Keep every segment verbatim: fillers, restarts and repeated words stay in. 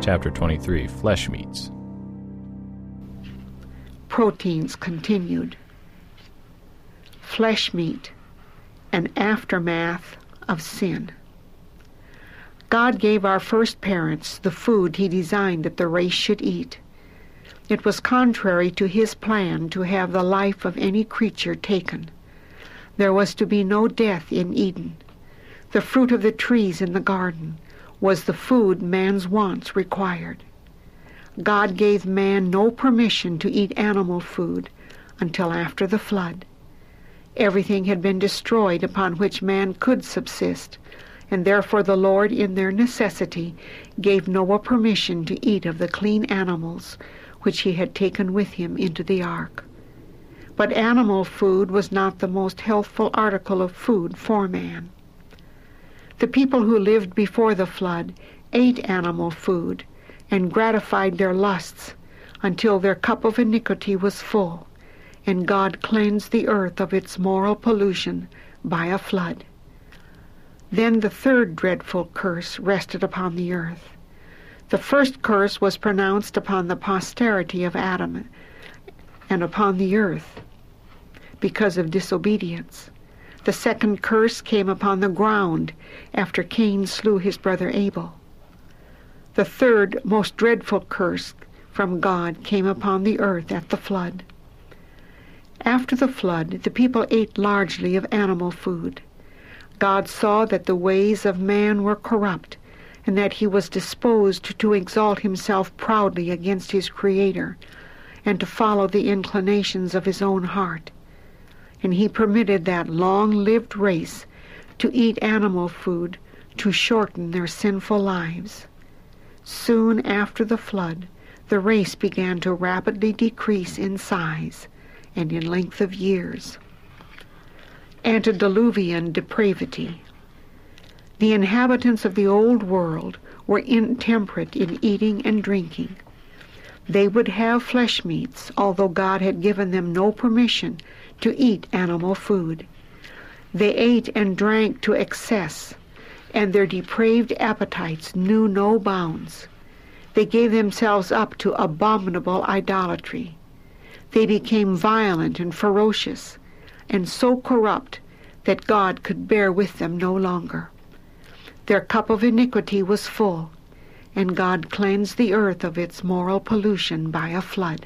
Chapter twenty-three, Flesh Meats. Proteins continued. Flesh meat, an aftermath of sin. God gave our first parents the food He designed that the race should eat. It was contrary to His plan to have the life of any creature taken. There was to be no death in Eden. The fruit of the trees in the garden was the food man's wants required. God gave man no permission to eat animal food until after the flood. Everything had been destroyed upon which man could subsist, and therefore the Lord, in their necessity, gave Noah permission to eat of the clean animals which he had taken with him into the ark. But animal food was not the most healthful article of food for man. The people who lived before the flood ate animal food and gratified their lusts until their cup of iniquity was full, and God cleansed the earth of its moral pollution by a flood. Then the third dreadful curse rested upon the earth. The first curse was pronounced upon the posterity of Adam and upon the earth because of disobedience. The second curse came upon the ground after Cain slew his brother Abel. The third most dreadful curse from God came upon the earth at the flood. After the flood, the people ate largely of animal food. God saw that the ways of man were corrupt, and that he was disposed to exalt himself proudly against his Creator, and to follow the inclinations of his own heart. And he permitted that long-lived race to eat animal food to shorten their sinful lives. Soon after the flood, the race began to rapidly decrease in size and in length of years. Antediluvian depravity. The inhabitants of the old world were intemperate in eating and drinking. They would have flesh meats, although God had given them no permission to eat animal food. They ate and drank to excess, and their depraved appetites knew no bounds. They gave themselves up to abominable idolatry. They became violent and ferocious, and so corrupt that God could bear with them no longer. Their cup of iniquity was full, and God cleansed the earth of its moral pollution by a flood.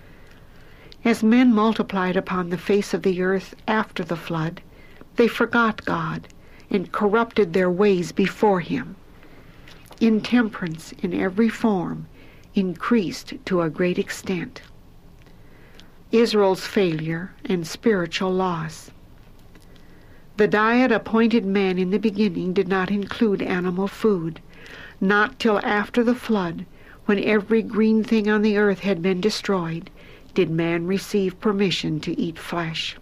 As men multiplied upon the face of the earth after the flood, they forgot God and corrupted their ways before Him. Intemperance in every form increased to a great extent. Israel's failure and spiritual loss. The diet appointed man in the beginning did not include animal food. Not till after the flood, when every green thing on the earth had been destroyed, did man receive permission to eat flesh.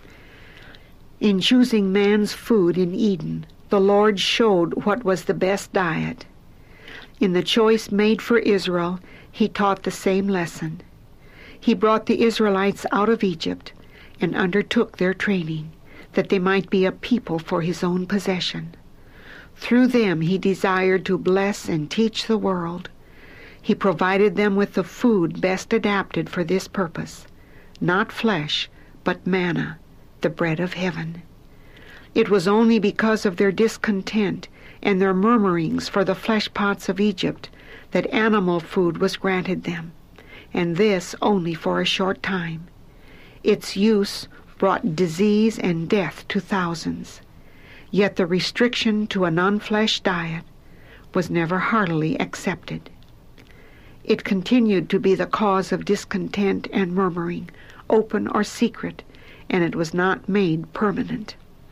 In choosing man's food in Eden, the Lord showed what was the best diet. In the choice made for Israel, He taught the same lesson. He brought the Israelites out of Egypt and undertook their training, that they might be a people for His own possession. Through them He desired to bless and teach the world. He provided them with the food best adapted for this purpose, not flesh, but manna, the bread of heaven. It was only because of their discontent and their murmurings for the flesh pots of Egypt that animal food was granted them, and this only for a short time. Its use brought disease and death to thousands. Yet the restriction to a non-flesh diet was never heartily accepted. It continued to be the cause of discontent and murmuring, open or secret, and it was not made permanent.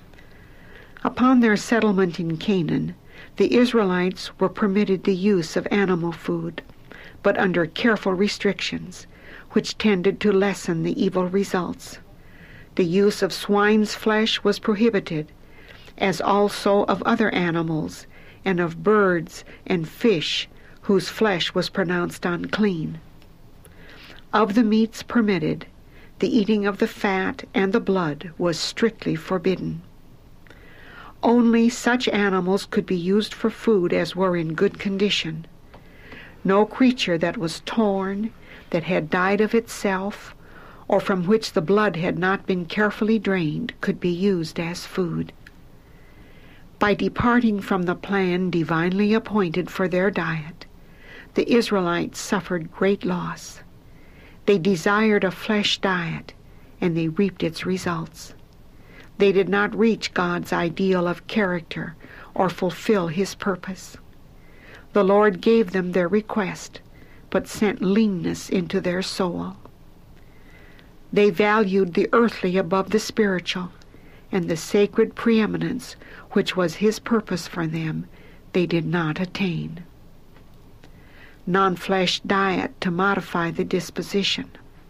Upon their settlement in Canaan, the Israelites were permitted the use of animal food, but under careful restrictions, which tended to lessen the evil results. The use of swine's flesh was prohibited, as also of other animals, and of birds and fish, whose flesh was pronounced unclean. Of the meats permitted, the eating of the fat and the blood was strictly forbidden. Only such animals could be used for food as were in good condition. No creature that was torn, that had died of itself, or from which the blood had not been carefully drained, could be used as food. By departing from the plan divinely appointed for their diet, the Israelites suffered great loss. They desired a flesh diet, and they reaped its results. They did not reach God's ideal of character or fulfill his purpose. The Lord gave them their request, but sent leanness into their soul. They valued the earthly above the spiritual, and the sacred preeminence which was his purpose for them they did not attain. Non-flesh diet to modify the disposition.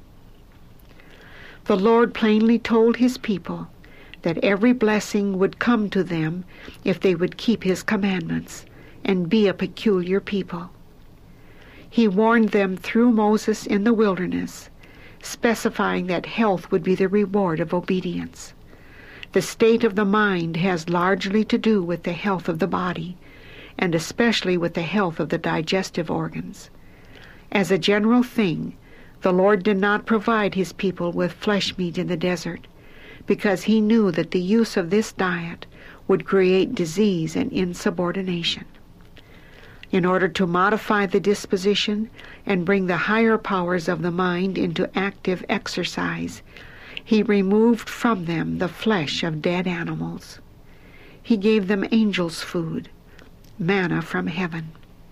The Lord plainly told his people that every blessing would come to them if they would keep his commandments and be a peculiar people. He warned them through Moses in the wilderness, specifying that health would be the reward of obedience. The state of the mind has largely to do with the health of the body, and especially with the health of the digestive organs. As a general thing, the Lord did not provide his people with flesh meat in the desert, because he knew that the use of this diet would create disease and insubordination. In order to modify the disposition and bring the higher powers of the mind into active exercise, he removed from them the flesh of dead animals. He gave them angels' food, manna from heaven.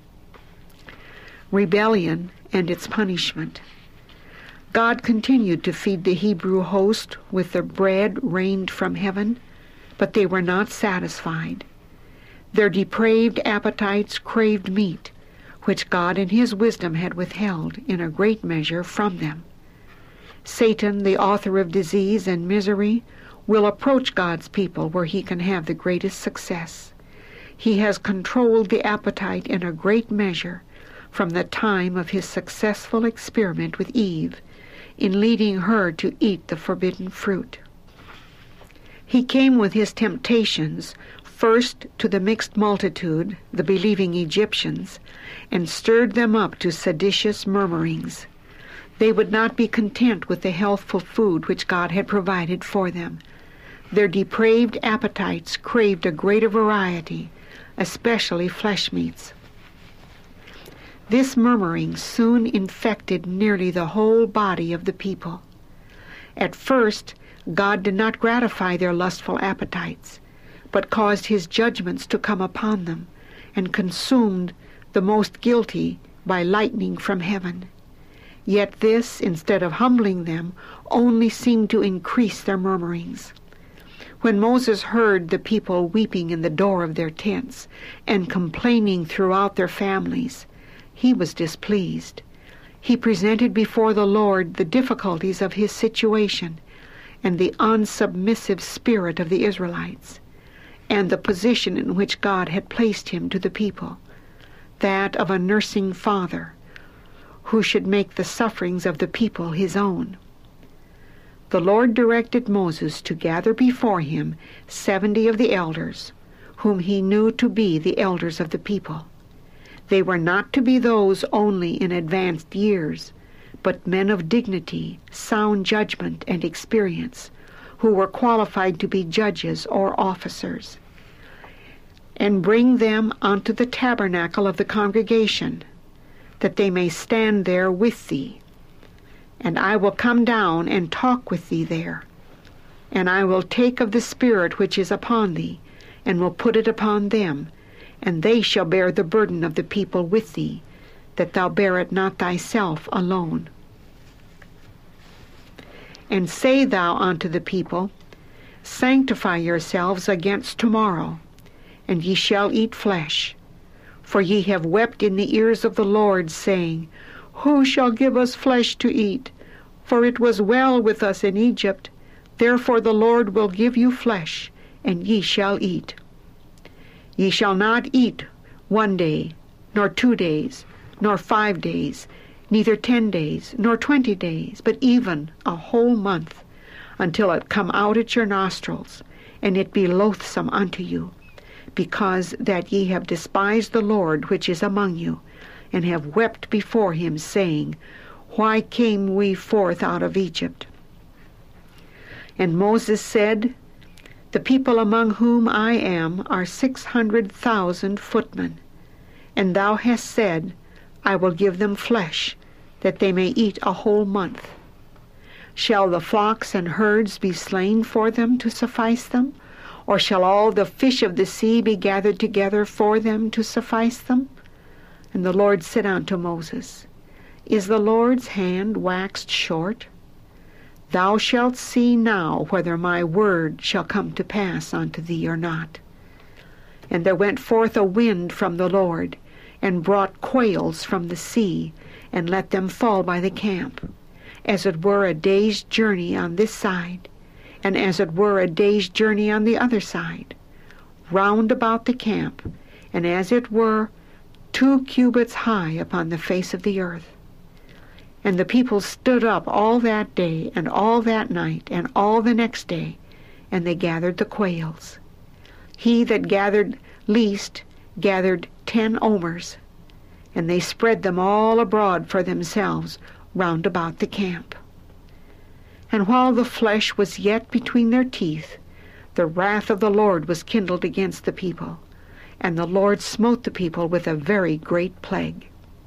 Rebellion and its punishment. God continued to feed the Hebrew host with the bread rained from heaven, but they were not satisfied. Their depraved appetites craved meat, which God in his wisdom had withheld in a great measure from them. Satan, the author of disease and misery, will approach God's people where he can have the greatest success. He has controlled the appetite in a great measure from the time of his successful experiment with Eve in leading her to eat the forbidden fruit. He came with his temptations first to the mixed multitude, the believing Egyptians, and stirred them up to seditious murmurings. They would not be content with the healthful food which God had provided for them. Their depraved appetites craved a greater variety, especially flesh meats. This murmuring soon infected nearly the whole body of the people. At first, God did not gratify their lustful appetites, but caused his judgments to come upon them, and consumed the most guilty by lightning from heaven. Yet this, instead of humbling them, only seemed to increase their murmurings. When Moses heard the people weeping in the door of their tents and complaining throughout their families, he was displeased. He presented before the Lord the difficulties of his situation and the unsubmissive spirit of the Israelites, and the position in which God had placed him to the people, that of a nursing father who should make the sufferings of the people his own. The Lord directed Moses to gather before him seventy of the elders, whom he knew to be the elders of the people. They were not to be those only in advanced years, but men of dignity, sound judgment, and experience, who were qualified to be judges or officers. And bring them unto the tabernacle of the congregation, that they may stand there with thee. And I will come down and talk with thee there. And I will take of the Spirit which is upon thee, and will put it upon them, and they shall bear the burden of the people with thee, that thou bear it not thyself alone. And say thou unto the people, Sanctify yourselves against tomorrow, and ye shall eat flesh. For ye have wept in the ears of the Lord, saying, Who shall give us flesh to eat? For it was well with us in Egypt. Therefore the Lord will give you flesh, and ye shall eat. Ye shall not eat one day, nor two days, nor five days, neither ten days, nor twenty days, but even a whole month, until it come out at your nostrils, and it be loathsome unto you, because that ye have despised the Lord which is among you, and have wept before him, saying, Why came we forth out of Egypt? And Moses said, The people among whom I am are six hundred thousand footmen, and thou hast said, I will give them flesh, that they may eat a whole month. Shall the flocks and herds be slain for them to suffice them? Or shall all the fish of the sea be gathered together for them to suffice them? And the Lord said unto Moses, Is the Lord's hand waxed short? Thou shalt see now whether my word shall come to pass unto thee or not. And there went forth a wind from the Lord, and brought quails from the sea, and let them fall by the camp, as it were a day's journey on this side, and as it were a day's journey on the other side, round about the camp, and as it were two cubits high upon the face of the earth. And the people stood up all that day, and all that night, and all the next day, and they gathered the quails. He that gathered least gathered ten omers, and they spread them all abroad for themselves round about the camp. And while the flesh was yet between their teeth, the wrath of the Lord was kindled against the people, and the Lord smote the people with a very great plague.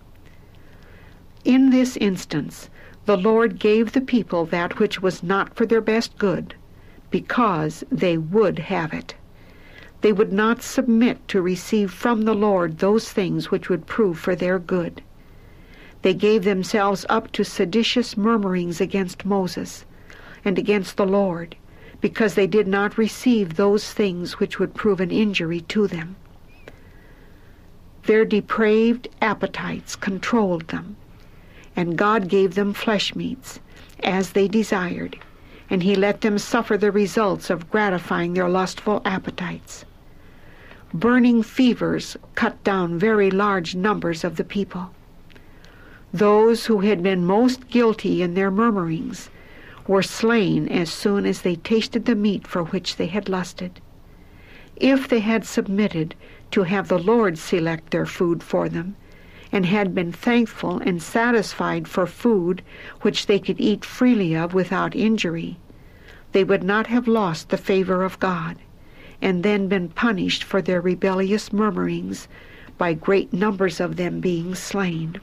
In this instance, the Lord gave the people that which was not for their best good, because they would have it. They would not submit to receive from the Lord those things which would prove for their good. They gave themselves up to seditious murmurings against Moses and against the Lord, because they did not receive those things which would prove an injury to them. Their depraved appetites controlled them, and God gave them flesh meats, as they desired, and he let them suffer the results of gratifying their lustful appetites. Burning fevers cut down very large numbers of the people. Those who had been most guilty in their murmurings were slain as soon as they tasted the meat for which they had lusted. If they had submitted to have the Lord select their food for them, and had been thankful and satisfied for food which they could eat freely of without injury, they would not have lost the favor of God, and then been punished for their rebellious murmurings by great numbers of them being slain.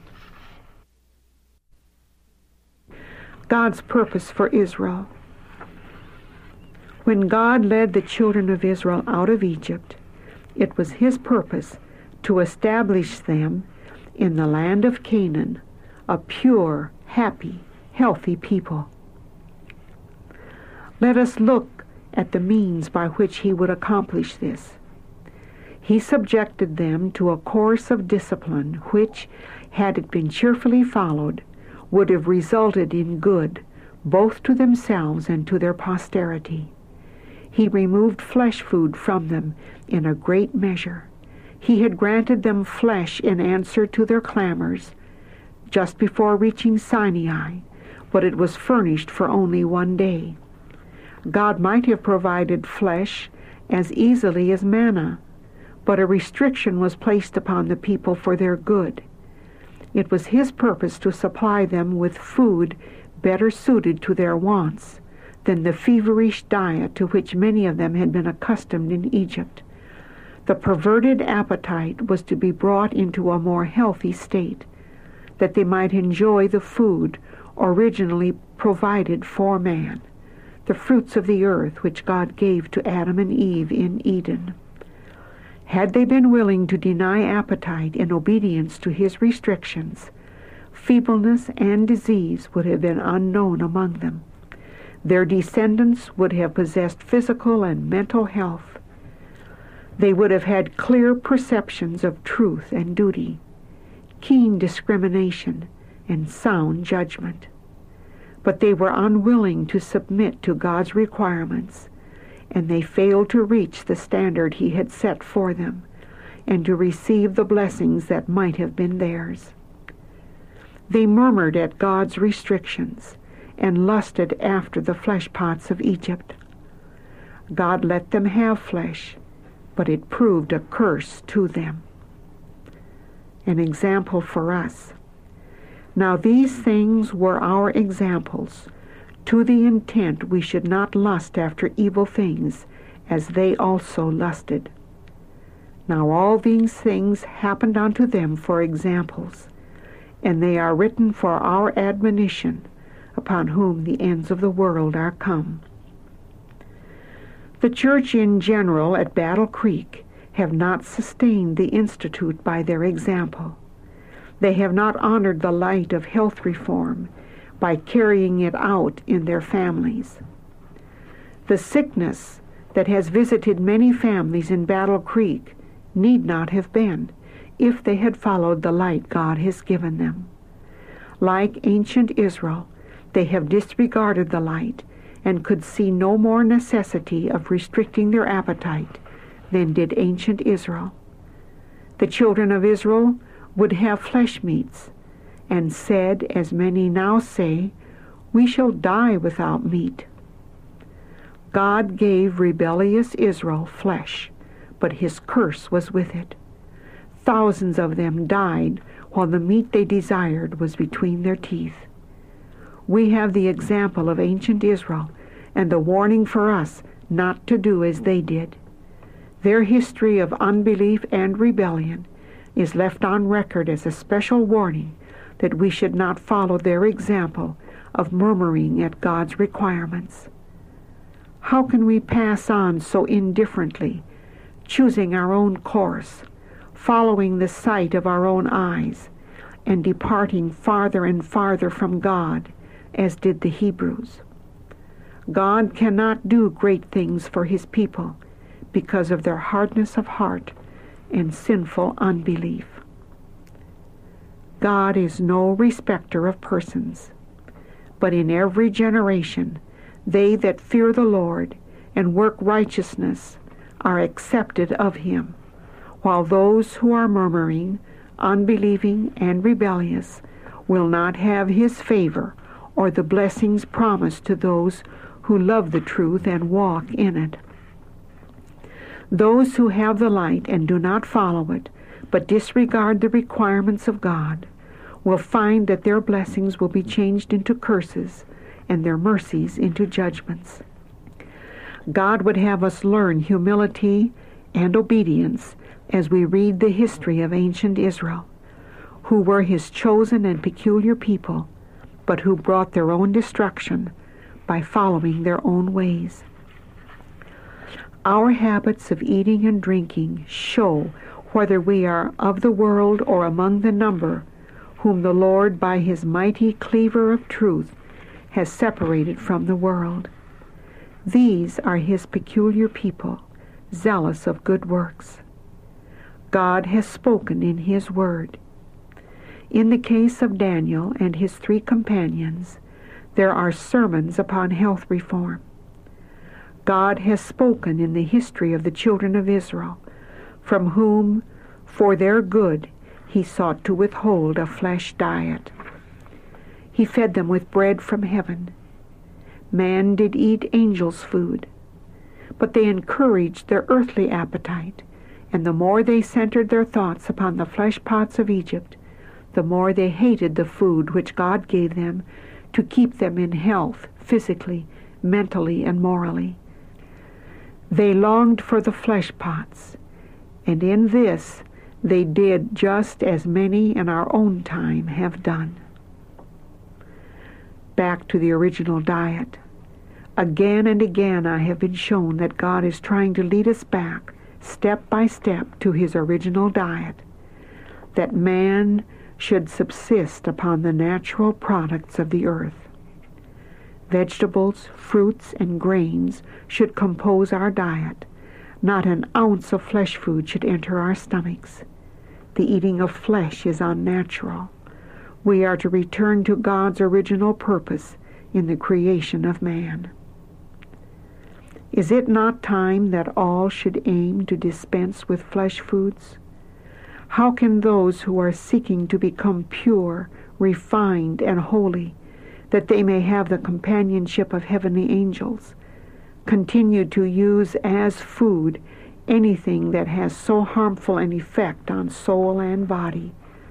God's purpose for Israel. When God led the children of Israel out of Egypt, it was his purpose to establish them in the land of Canaan, a pure, happy, healthy people. Let us look at the means by which he would accomplish this. He subjected them to a course of discipline which, had it been cheerfully followed, would have resulted in good both to themselves and to their posterity. He removed flesh food from them in a great measure. He had granted them flesh in answer to their clamors just before reaching Sinai, but it was furnished for only one day. God might have provided flesh as easily as manna, but a restriction was placed upon the people for their good. It was his purpose to supply them with food better suited to their wants than the feverish diet to which many of them had been accustomed in Egypt. The perverted appetite was to be brought into a more healthy state, that they might enjoy the food originally provided for man, the fruits of the earth which God gave to Adam and Eve in Eden. Had they been willing to deny appetite in obedience to his restrictions, feebleness and disease would have been unknown among them. Their descendants would have possessed physical and mental health. They would have had clear perceptions of truth and duty, keen discrimination, and sound judgment. But they were unwilling to submit to God's requirements, and they failed to reach the standard he had set for them, and to receive the blessings that might have been theirs. They murmured at God's restrictions, and lusted after the flesh pots of Egypt. God let them have flesh, but it proved a curse to them. an example for us. Now these things were our examples, to the intent we should not lust after evil things, as they also lusted. Now all these things happened unto them for examples, and they are written for our admonition, upon whom the ends of the world are come. The church in general at Battle Creek have not sustained the institute by their example. They have not honored the light of health reform by carrying it out in their families. The sickness that has visited many families in Battle Creek need not have been, if they had followed the light God has given them. Like ancient Israel, they have disregarded the light and could see no more necessity of restricting their appetite than did ancient Israel. The children of Israel would have flesh meats, and said, as many now say, "We shall die without meat." God gave rebellious Israel flesh, but his curse was with it. Thousands of them died while the meat they desired was between their teeth. We have the example of ancient Israel and the warning for us not to do as they did. Their history of unbelief and rebellion is left on record as a special warning that we should not follow their example of murmuring at God's requirements. How can we pass on so indifferently, choosing our own course, following the sight of our own eyes, and departing farther and farther from God, as did the Hebrews? God cannot do great things for his people because of their hardness of heart and sinful unbelief. God is no respecter of persons, but in every generation they that fear the Lord and work righteousness are accepted of him, while those who are murmuring, unbelieving, and rebellious will not have his favor or the blessings promised to those who love the truth and walk in it. Those who have the light and do not follow it, but disregard the requirements of God, will find that their blessings will be changed into curses and their mercies into judgments. God would have us learn humility and obedience as we read the history of ancient Israel, who were his chosen and peculiar people, but who brought their own destruction by following their own ways. Our habits of eating and drinking show whether we are of the world or among the number whom the Lord by his mighty cleaver of truth has separated from the world. These are his peculiar people, zealous of good works. God has spoken in his word. In the case of Daniel and his three companions, there are sermons upon health reform. God has spoken in the history of the children of Israel, from whom, for their good, he sought to withhold a flesh diet. He fed them with bread from heaven. Man did eat angels' food, but they encouraged their earthly appetite, and the more they centered their thoughts upon the flesh pots of Egypt, the more they hated the food which God gave them to keep them in health, physically, mentally, and morally. They longed for the flesh pots, and in this they did just as many in our own time have done. Back to the original diet. Again and again I have been shown that God is trying to lead us back, step by step, to his original diet, that man should subsist upon the natural products of the earth. Vegetables, fruits, and grains should compose our diet. Not an ounce of flesh food should enter our stomachs. The eating of flesh is unnatural. We are to return to God's original purpose in the creation of man. Is it not time that all should aim to dispense with flesh foods? How can those who are seeking to become pure, refined, and holy, that they may have the companionship of heavenly angels, continue to use as food anything that has so harmful an effect on soul and body,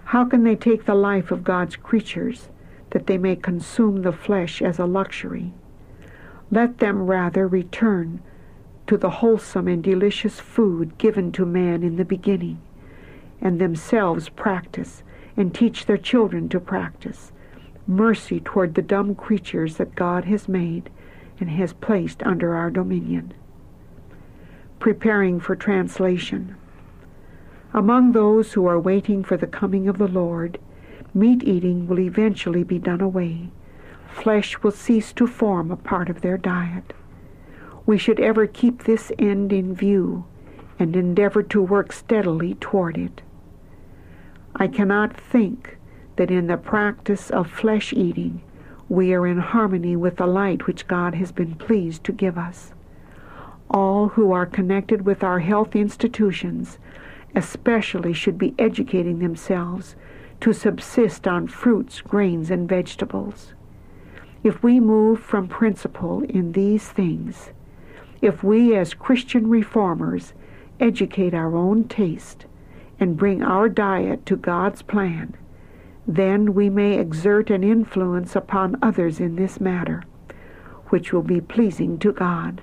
How can they take the life of God's creatures, that they may consume the flesh as a luxury? Let them rather return to the wholesome and delicious food given to man in the beginning, and themselves practice, and teach their children to practice, mercy toward the dumb creatures that God has made and has placed under our dominion. Preparing for translation. Among those who are waiting for the coming of the Lord, meat eating will eventually be done away. Flesh will cease to form a part of their diet. We should ever keep this end in view and endeavor to work steadily toward it. I cannot think that in the practice of flesh eating we are in harmony with the light which God has been pleased to give us. All who are connected with our health institutions especially should be educating themselves to subsist on fruits, grains, and vegetables. If we move from principle in these things, if we as Christian reformers educate our own taste and bring our diet to God's plan, then we may exert an influence upon others in this matter, which will be pleasing to God.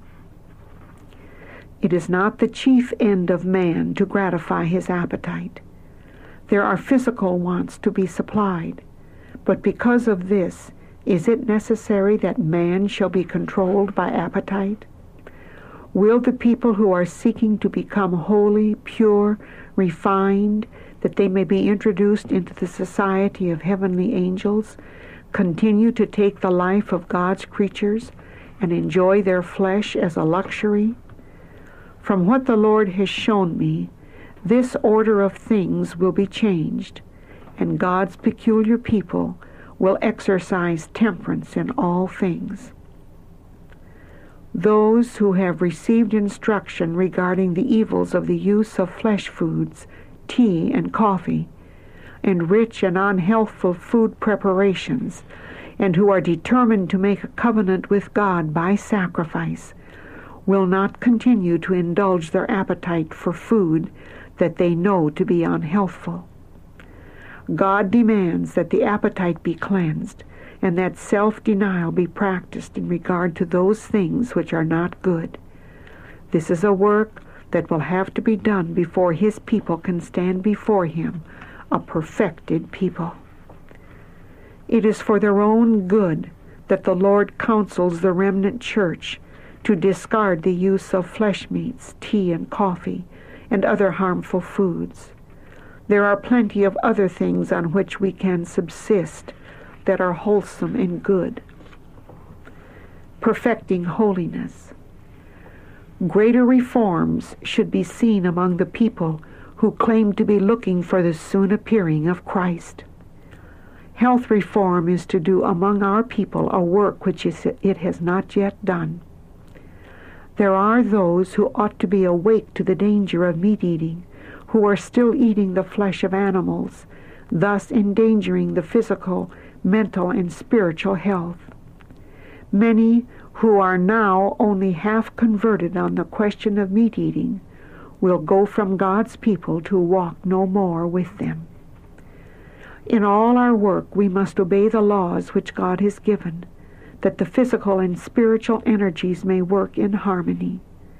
It is not the chief end of man to gratify his appetite. There are physical wants to be supplied, but because of this, is it necessary that man shall be controlled by appetite? Will the people who are seeking to become holy, pure, refined, that they may be introduced into the society of heavenly angels, continue to take the life of God's creatures and enjoy their flesh as a luxury? From what the Lord has shown me, this order of things will be changed, and God's peculiar people will exercise temperance in all things. Those who have received instruction regarding the evils of the use of flesh foods, tea and coffee, and rich and unhealthful food preparations, and who are determined to make a covenant with God by sacrifice, will not continue to indulge their appetite for food that they know to be unhealthful. God demands that the appetite be cleansed and that self-denial be practiced in regard to those things which are not good. This is a work that will have to be done before his people can stand before him, a perfected people. It is for their own good that the Lord counsels the remnant church to discard the use of flesh meats, tea and coffee, and other harmful foods. There are plenty of other things on which we can subsist that are wholesome and good. Perfecting holiness. Greater reforms should be seen among the people who claim to be looking for the soon appearing of Christ. Health reform is to do among our people a work which is, it has not yet done. There are those who ought to be awake to the danger of meat eating, who are still eating the flesh of animals, thus endangering the physical, mental, and spiritual health. Many who are now only half converted on the question of meat eating will go from God's people to walk no more with them. In all our work we must obey the laws which God has given, that the physical and spiritual energies may work in harmony.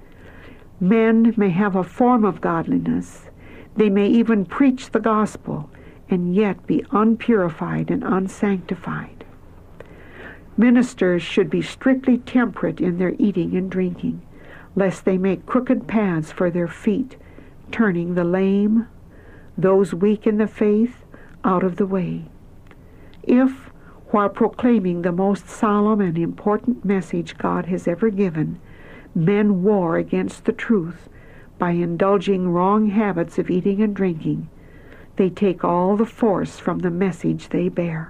Men may have a form of godliness, they may even preach the gospel, and yet be unpurified and unsanctified. Ministers should be strictly temperate in their eating and drinking, lest they make crooked paths for their feet, turning the lame, those weak in the faith, out of the way. If, while proclaiming the most solemn and important message God has ever given, men war against the truth by indulging wrong habits of eating and drinking, they take all the force from the message they bear.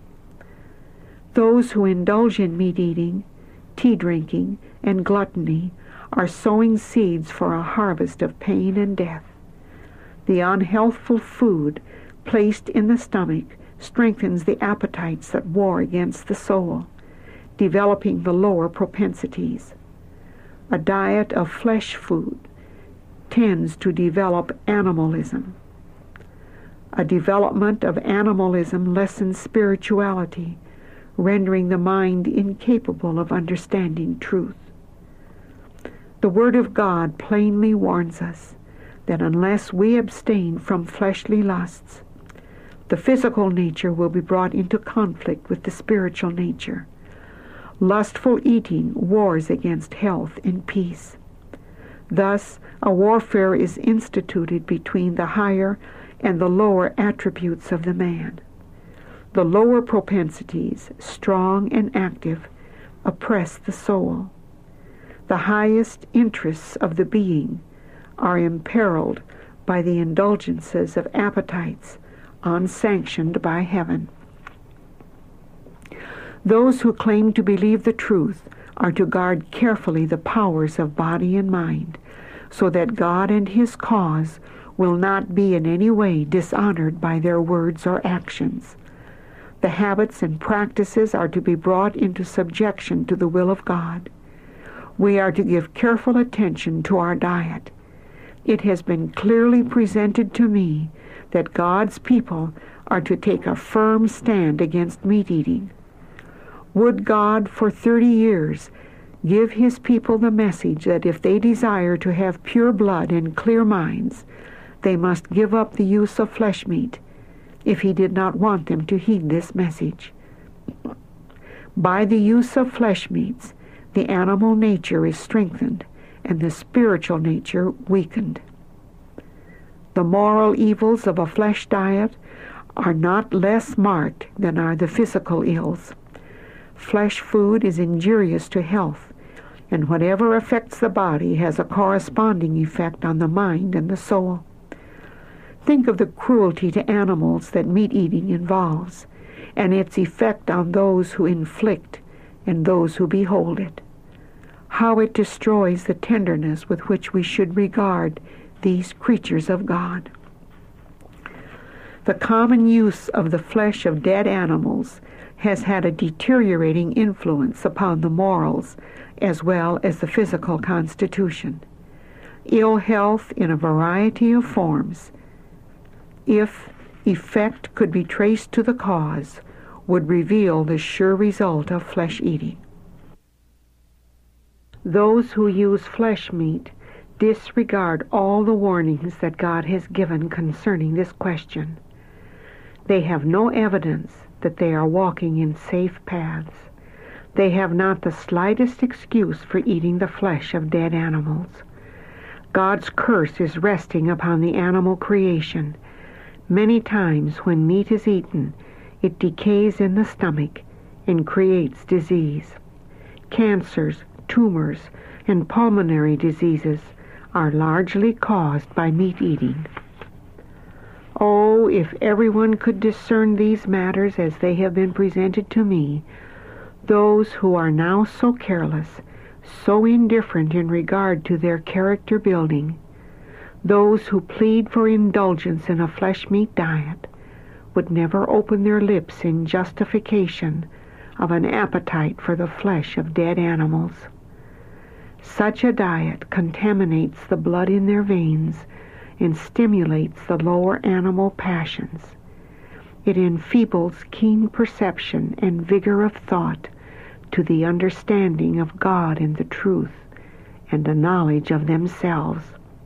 Those who indulge in meat eating, tea drinking, and gluttony are sowing seeds for a harvest of pain and death. The unhealthful food placed in the stomach strengthens the appetites that war against the soul, developing the lower propensities. A diet of flesh food tends to develop animalism. A development of animalism lessens spirituality, rendering the mind incapable of understanding truth. The Word of God plainly warns us that unless we abstain from fleshly lusts, the physical nature will be brought into conflict with the spiritual nature. Lustful eating wars against health and peace. Thus, a warfare is instituted between the higher and the lower attributes of the man. The lower propensities, strong and active, oppress the soul. The highest interests of the being are imperiled by the indulgences of appetites unsanctioned by heaven. Those who claim to believe the truth are to guard carefully the powers of body and mind, so that God and His cause will not be in any way dishonored by their words or actions. The habits and practices are to be brought into subjection to the will of God. We are to give careful attention to our diet. It has been clearly presented to me that God's people are to take a firm stand against meat eating. Would God for thirty years give His people the message that if they desire to have pure blood and clear minds, they must give up the use of flesh meat, if He did not want them to heed this message. By the use of flesh meats, the animal nature is strengthened and the spiritual nature weakened. The moral evils of a flesh diet are not less marked than are the physical ills. Flesh food is injurious to health, and whatever affects the body has a corresponding effect on the mind and the soul. Think of the cruelty to animals that meat eating involves, and its effect on those who inflict and those who behold it. How it destroys the tenderness with which we should regard these creatures of God. The common use of the flesh of dead animals has had a deteriorating influence upon the morals as well as the physical constitution. Ill health in a variety of forms, if effect could be traced to the cause, would reveal the sure result of flesh eating. Those who use flesh meat disregard all the warnings that God has given concerning this question. They have no evidence that they are walking in safe paths. They have not the slightest excuse for eating the flesh of dead animals. God's curse is resting upon the animal creation. Many times when meat is eaten, it decays in the stomach and creates disease. Cancers, tumors, and pulmonary diseases are largely caused by meat eating. Oh, if everyone could discern these matters as they have been presented to me, those who are now so careless, so indifferent in regard to their character building, those who plead for indulgence in a flesh meat diet, would never open their lips in justification of an appetite for the flesh of dead animals. Such a diet contaminates the blood in their veins and stimulates the lower animal passions. It enfeebles keen perception and vigor of thought to the understanding of God and the truth, and a knowledge of themselves.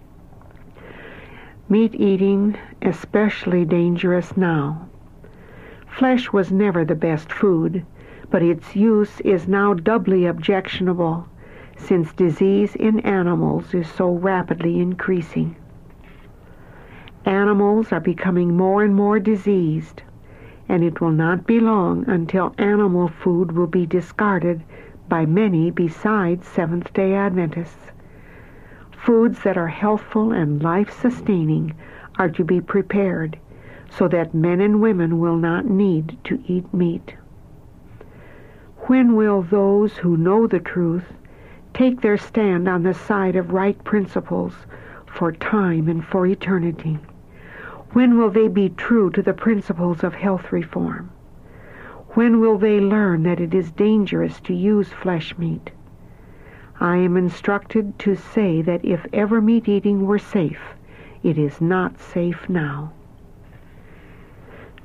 Meat eating especially dangerous now. Flesh was never the best food, but its use is now doubly objectionable, since disease in animals is so rapidly increasing. Animals are becoming more and more diseased, and it will not be long until animal food will be discarded by many besides Seventh-day Adventists. Foods that are healthful and life-sustaining are to be prepared so that men and women will not need to eat meat. When will those who know the truth take their stand on the side of right principles for time and for eternity? When will they be true to the principles of health reform? When will they learn that it is dangerous to use flesh meat? I am instructed to say that if ever meat eating were safe, it is not safe now.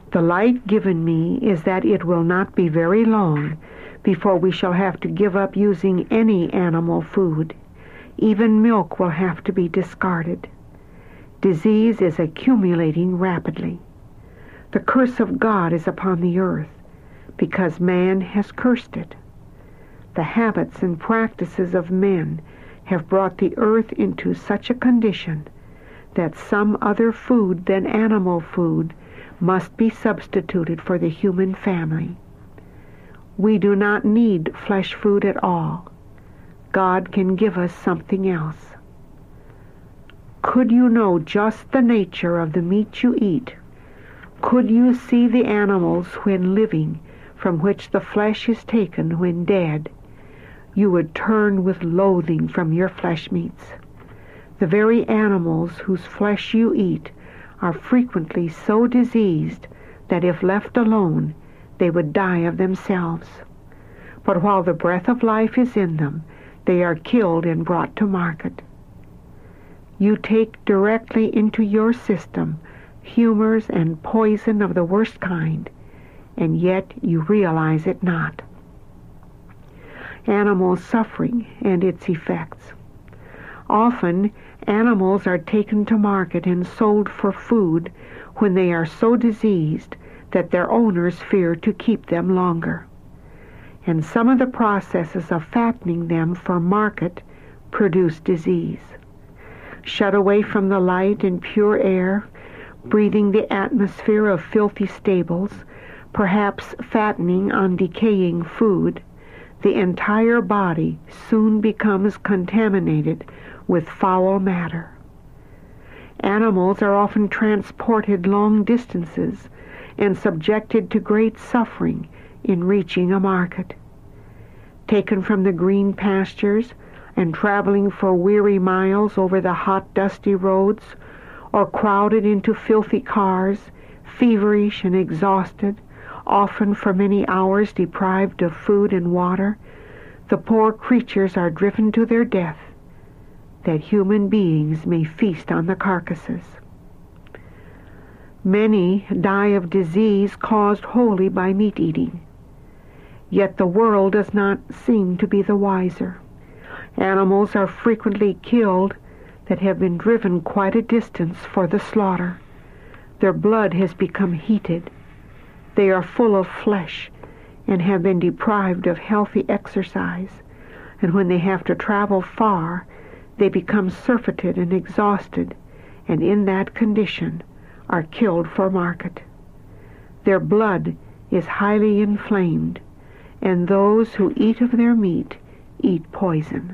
The light given me is that it will not be very long before we shall have to give up using any animal food. Even milk will have to be discarded. Disease is accumulating rapidly. The curse of God is upon the earth because man has cursed it. The habits and practices of men have brought the earth into such a condition that some other food than animal food must be substituted for the human family. We do not need flesh food at all. God can give us something else. Could you know just the nature of the meat you eat? Could you see the animals when living, from which the flesh is taken when dead? You would turn with loathing from your flesh meats. The very animals whose flesh you eat are frequently so diseased that if left alone, they would die of themselves. But while the breath of life is in them, they are killed and brought to market. You take directly into your system humors and poison of the worst kind, and yet you realize it not. Animal suffering and its effects. Often, animals are taken to market and sold for food when they are so diseased that their owners fear to keep them longer. And some of the processes of fattening them for market produce disease. Shut away from the light and pure air, breathing the atmosphere of filthy stables, perhaps fattening on decaying food, the entire body soon becomes contaminated with foul matter. Animals are often transported long distances and subjected to great suffering in reaching a market. Taken from the green pastures and traveling for weary miles over the hot, dusty roads, or crowded into filthy cars, feverish and exhausted, often for many hours deprived of food and water, the poor creatures are driven to their death, that human beings may feast on the carcasses. Many die of disease caused wholly by meat eating. Yet the world does not seem to be the wiser. Animals are frequently killed that have been driven quite a distance for the slaughter. Their blood has become heated. They are full of flesh and have been deprived of healthy exercise, and when they have to travel far, they become surfeited and exhausted, and in that condition are killed for market. Their blood is highly inflamed, and those who eat of their meat eat poison.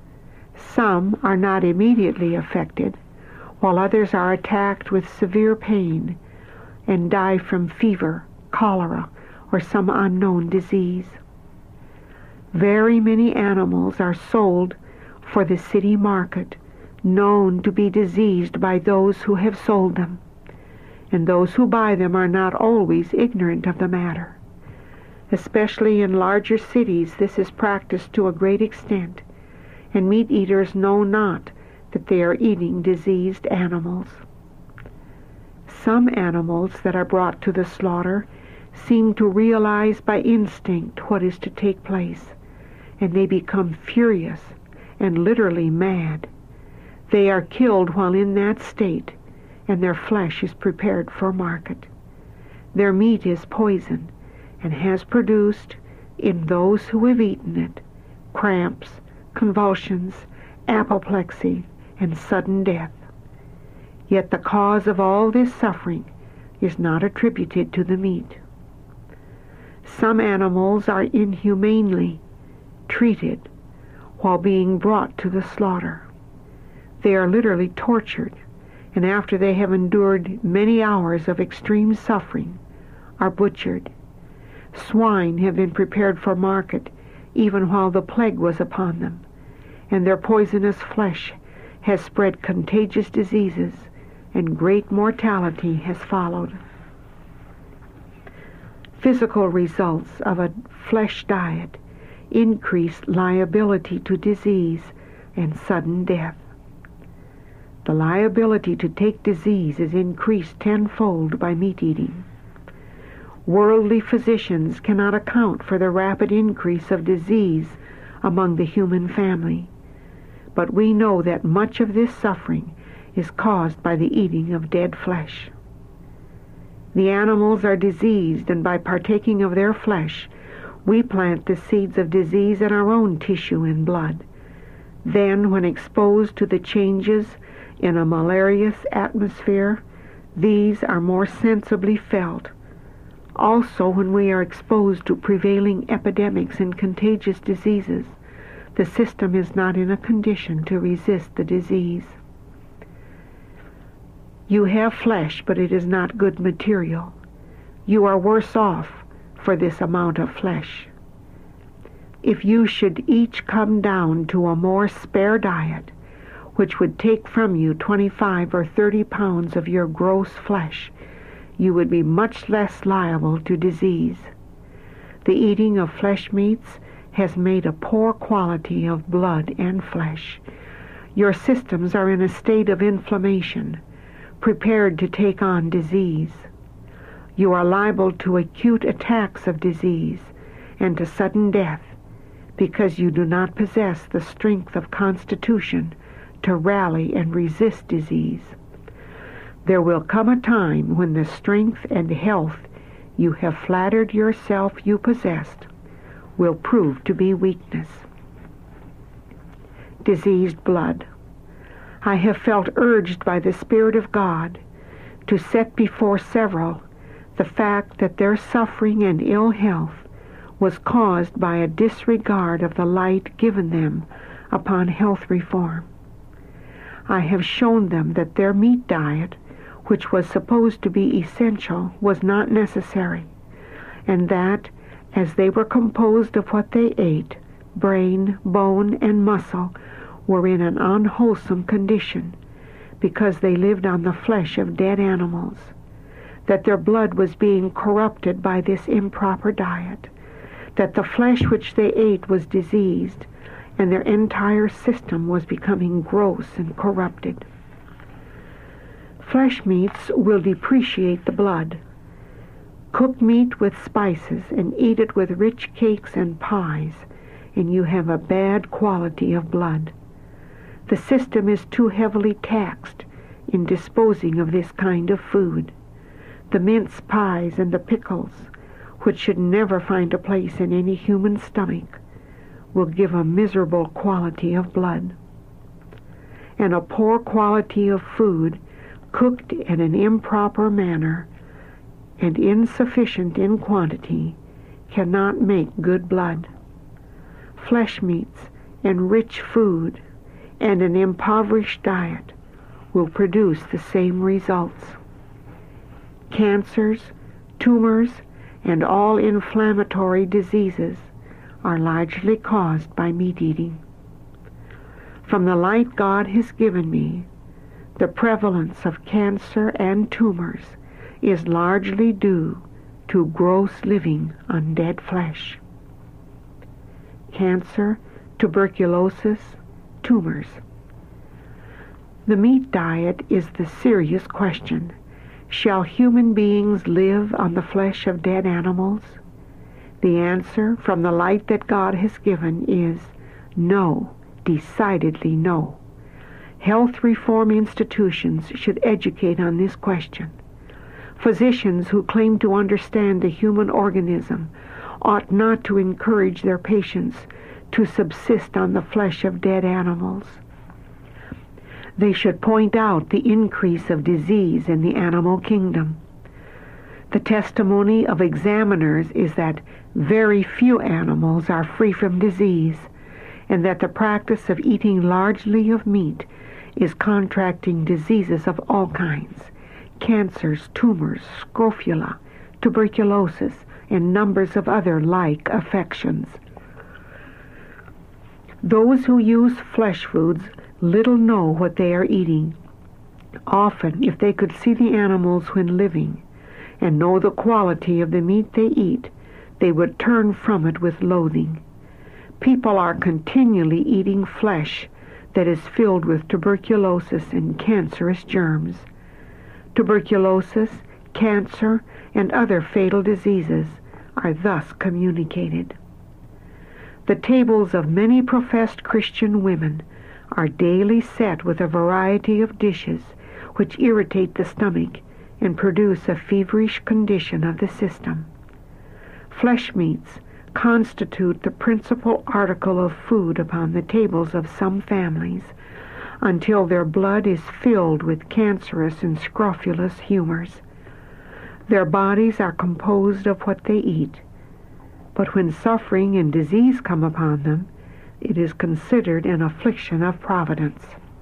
Some are not immediately affected, while others are attacked with severe pain and die from fever, cholera, or some unknown disease. Very many animals are sold for the city market, known to be diseased by those who have sold them, and those who buy them are not always ignorant of the matter. Especially in larger cities, this is practiced to a great extent, and meat eaters know not that they are eating diseased animals. Some animals that are brought to the slaughter seem to realize by instinct what is to take place, and they become furious and literally mad. They are killed while in that state, and their flesh is prepared for market. Their meat is poison, and has produced, in those who have eaten it, cramps, convulsions, apoplexy, and sudden death. Yet the cause of all this suffering is not attributed to the meat. Some animals are inhumanely treated while being brought to the slaughter. They are literally tortured, and after they have endured many hours of extreme suffering, are butchered. Swine have been prepared for market even while the plague was upon them, and their poisonous flesh has spread contagious diseases, and great mortality has followed. Physical results of a flesh diet increase liability to disease and sudden death. The liability to take disease is increased tenfold by meat eating. Worldly physicians cannot account for the rapid increase of disease among the human family, but we know that much of this suffering is caused by the eating of dead flesh. The animals are diseased, and by partaking of their flesh, we plant the seeds of disease in our own tissue and blood. Then, when exposed to the changes in a malarious atmosphere, these are more sensibly felt. Also, when we are exposed to prevailing epidemics and contagious diseases, the system is not in a condition to resist the disease. You have flesh, but it is not good material. You are worse off for this amount of flesh. If you should each come down to a more spare diet, which would take from you twenty-five or thirty pounds of your gross flesh, you would be much less liable to disease. The eating of flesh meats has made a poor quality of blood and flesh. Your systems are in a state of inflammation, prepared to take on disease. You are liable to acute attacks of disease and to sudden death because you do not possess the strength of constitution to rally and resist disease. There will come a time when the strength and health you have flattered yourself you possessed will prove to be weakness. Diseased blood. I have felt urged by the Spirit of God to set before several the fact that their suffering and ill health was caused by a disregard of the light given them upon health reform. I have shown them that their meat diet, which was supposed to be essential, was not necessary, and that, as they were composed of what they ate, brain, bone, and muscle were in an unwholesome condition, because they lived on the flesh of dead animals, that their blood was being corrupted by this improper diet, that the flesh which they ate was diseased, and their entire system was becoming gross and corrupted. Flesh meats will depreciate the blood. Cook meat with spices and eat it with rich cakes and pies, and you have a bad quality of blood. The system is too heavily taxed in disposing of this kind of food. The mince pies and the pickles, which should never find a place in any human stomach, will give a miserable quality of blood. And a poor quality of food, cooked in an improper manner and insufficient in quantity, cannot make good blood. Flesh meats and rich food and an impoverished diet will produce the same results. Cancers, tumors, and all inflammatory diseases are largely caused by meat eating. From the light God has given me, the prevalence of cancer and tumors is largely due to gross living on dead flesh. Cancer, tuberculosis, tumors. The meat diet is the serious question. Shall human beings live on the flesh of dead animals? The answer from the light that God has given is no, decidedly no. Health reform institutions should educate on this question. Physicians who claim to understand the human organism ought not to encourage their patients to subsist on the flesh of dead animals. They should point out the increase of disease in the animal kingdom. The testimony of examiners is that very few animals are free from disease, and that the practice of eating largely of meat is contracting diseases of all kinds, cancers, tumors, scrofula, tuberculosis, and numbers of other like affections. Those who use flesh foods little know what they are eating. Often, if they could see the animals when living and know the quality of the meat they eat, they would turn from it with loathing. People are continually eating flesh that is filled with tuberculosis and cancerous germs. Tuberculosis, cancer, and other fatal diseases are thus communicated. The tables of many professed Christian women are daily set with a variety of dishes which irritate the stomach and produce a feverish condition of the system. Flesh meats constitute the principal article of food upon the tables of some families until their blood is filled with cancerous and scrofulous humors. Their bodies are composed of what they eat, but when suffering and disease come upon them, it is considered an affliction of providence.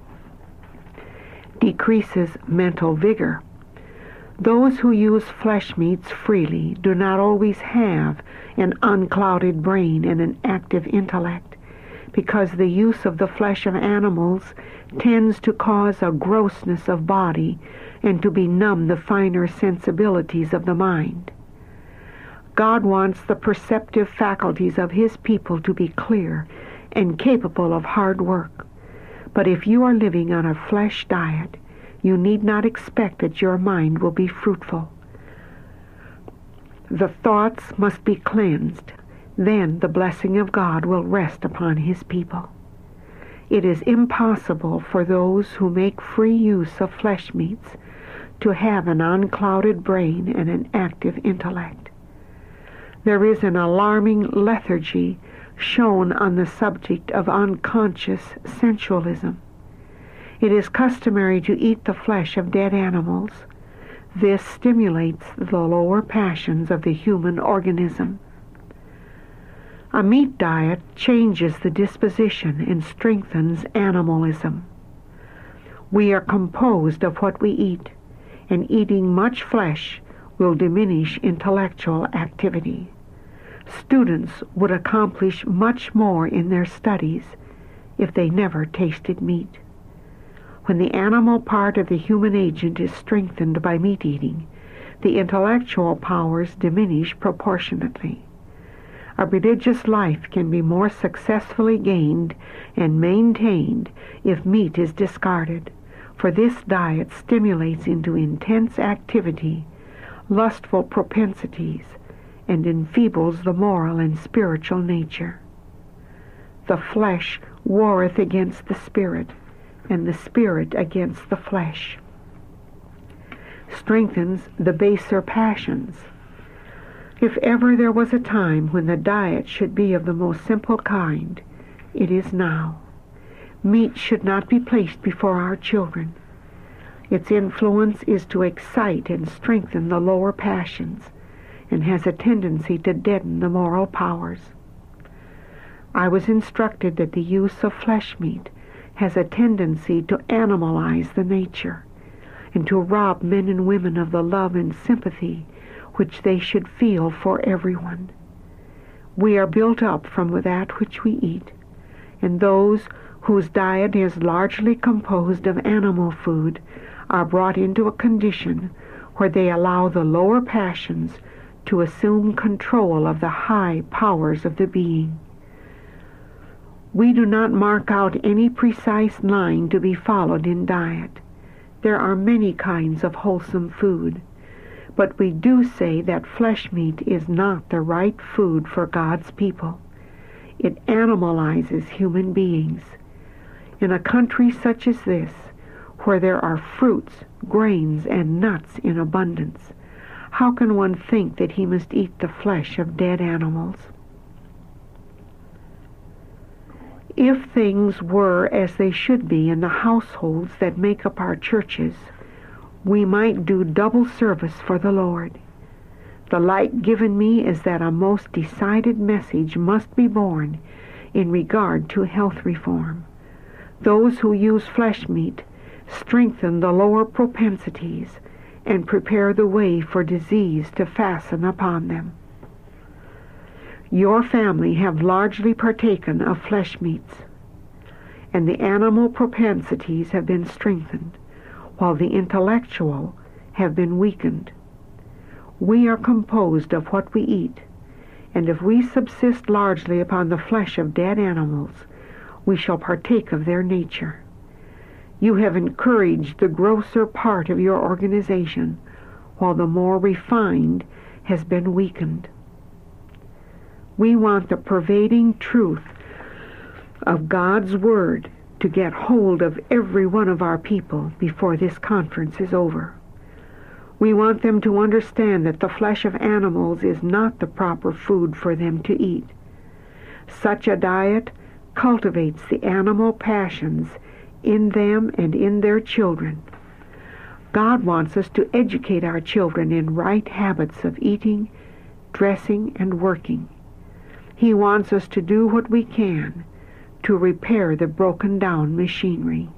Decreases mental vigor. Those who use flesh meats freely do not always have an unclouded brain and an active intellect, because the use of the flesh of animals tends to cause a grossness of body and to benumb the finer sensibilities of the mind. God wants the perceptive faculties of His people to be clear and capable of hard work. But if you are living on a flesh diet, you need not expect that your mind will be fruitful. The thoughts must be cleansed. Then the blessing of God will rest upon His people. It is impossible for those who make free use of flesh meats to have an unclouded brain and an active intellect. There is an alarming lethargy shown on the subject of unconscious sensualism. It is customary to eat the flesh of dead animals. This stimulates the lower passions of the human organism. A meat diet changes the disposition and strengthens animalism. We are composed of what we eat, and eating much flesh will diminish intellectual activity. Students would accomplish much more in their studies if they never tasted meat. When the animal part of the human agent is strengthened by meat eating, the intellectual powers diminish proportionately. A religious life can be more successfully gained and maintained if meat is discarded, for this diet stimulates into intense activity, lustful propensities, and enfeebles the moral and spiritual nature. The flesh warreth against the spirit, and the spirit against the flesh. Strengthens the baser passions. If ever there was a time when the diet should be of the most simple kind, it is now. Meat should not be placed before our children. Its influence is to excite and strengthen the lower passions, and has a tendency to deaden the moral powers. I was instructed that the use of flesh meat has a tendency to animalize the nature, and to rob men and women of the love and sympathy which they should feel for everyone. We are built up from that which we eat, and those whose diet is largely composed of animal food are brought into a condition where they allow the lower passions to assume control of the high powers of the being. We do not mark out any precise line to be followed in diet. There are many kinds of wholesome food, but we do say that flesh meat is not the right food for God's people. It animalizes human beings. In a country such as this, where there are fruits, grains, and nuts in abundance, how can one think that he must eat the flesh of dead animals? If things were as they should be in the households that make up our churches, we might do double service for the Lord. The light given me is that a most decided message must be borne in regard to health reform. Those who use flesh meat strengthen the lower propensities and prepare the way for disease to fasten upon them. Your family have largely partaken of flesh meats, and the animal propensities have been strengthened, while the intellectual have been weakened. We are composed of what we eat, and if we subsist largely upon the flesh of dead animals, we shall partake of their nature. You have encouraged the grosser part of your organization, while the more refined has been weakened. We want the pervading truth of God's Word to get hold of every one of our people before this conference is over. We want them to understand that the flesh of animals is not the proper food for them to eat. Such a diet cultivates the animal passions in them and in their children. God wants us to educate our children in right habits of eating, dressing, and working. He wants us to do what we can to repair the broken down machinery.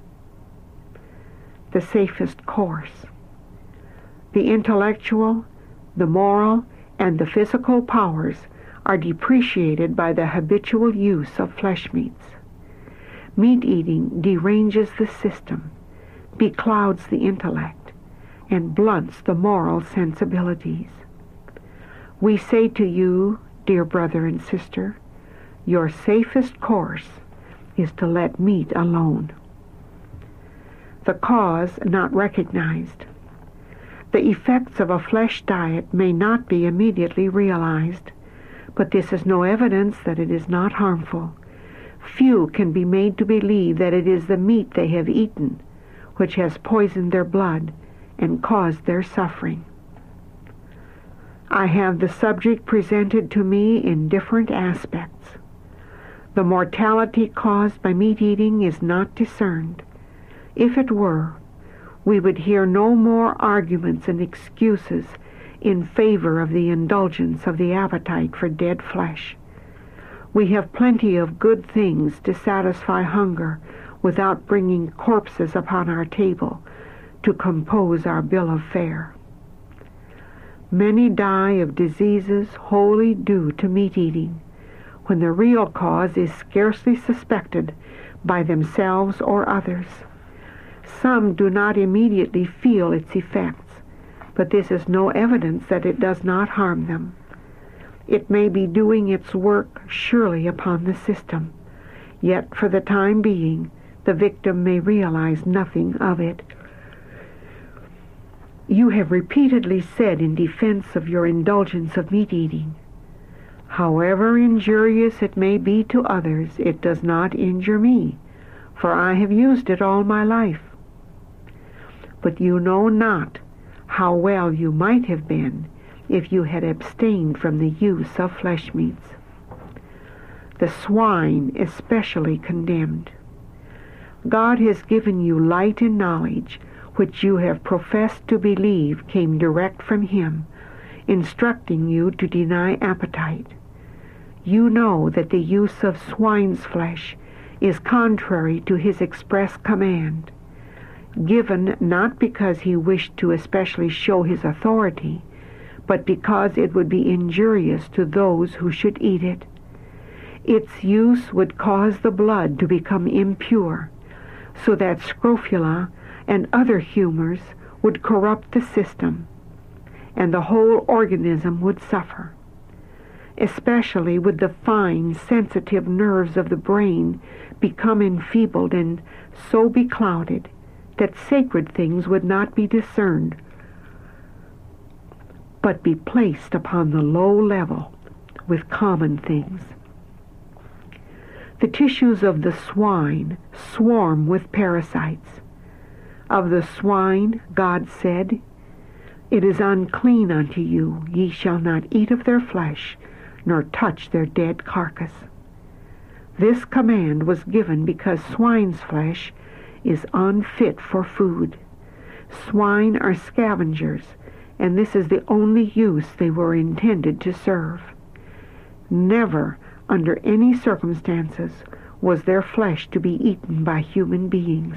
The safest course. The intellectual, the moral, and the physical powers are depreciated by the habitual use of flesh meats. Meat eating deranges the system, beclouds the intellect, and blunts the moral sensibilities. We say to you, dear brother and sister, your safest course is to let meat alone. The cause not recognized. The effects of a flesh diet may not be immediately realized, but this is no evidence that it is not harmful. Few can be made to believe that it is the meat they have eaten which has poisoned their blood and caused their suffering. I have the subject presented to me in different aspects. The mortality caused by meat eating is not discerned. If it were, we would hear no more arguments and excuses in favor of the indulgence of the appetite for dead flesh. We have plenty of good things to satisfy hunger without bringing corpses upon our table to compose our bill of fare. Many die of diseases wholly due to meat eating, when the real cause is scarcely suspected by themselves or others. Some do not immediately feel its effects, but this is no evidence that it does not harm them. It may be doing its work surely upon the system, yet for the time being the victim may realize nothing of it. You have repeatedly said in defense of your indulgence of meat eating, however injurious it may be to others, it does not injure me, for I have used it all my life. But you know not how well you might have been if you had abstained from the use of flesh meats. The swine especially condemned. God has given you light and knowledge, which you have professed to believe came direct from Him, instructing you to deny appetite. You know that the use of swine's flesh is contrary to His express command, given not because He wished to especially show His authority, but because it would be injurious to those who should eat it. Its use would cause the blood to become impure, so that scrofula and other humors would corrupt the system, and the whole organism would suffer. Especially would the fine, sensitive nerves of the brain become enfeebled and so beclouded that sacred things would not be discerned, but be placed upon the low level with common things. The tissues of the swine swarm with parasites. Of the swine, God said, "It is unclean unto you, ye shall not eat of their flesh, nor touch their dead carcass." This command was given because swine's flesh is unfit for food. Swine are scavengers, and this is the only use they were intended to serve. Never, under any circumstances, was their flesh to be eaten by human beings.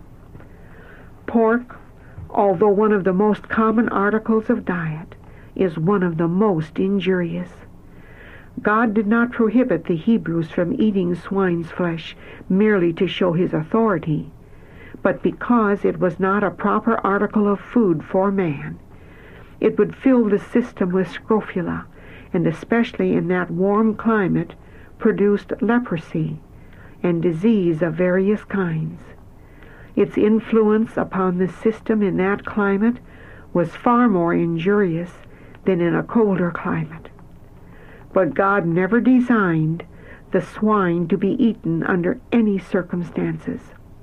Pork, although one of the most common articles of diet, is one of the most injurious. God did not prohibit the Hebrews from eating swine's flesh merely to show His authority, but because it was not a proper article of food for man. It would fill the system with scrofula, and especially in that warm climate produced leprosy and disease of various kinds. Its influence upon the system in that climate was far more injurious than in a colder climate. But God never designed the swine to be eaten under any circumstances.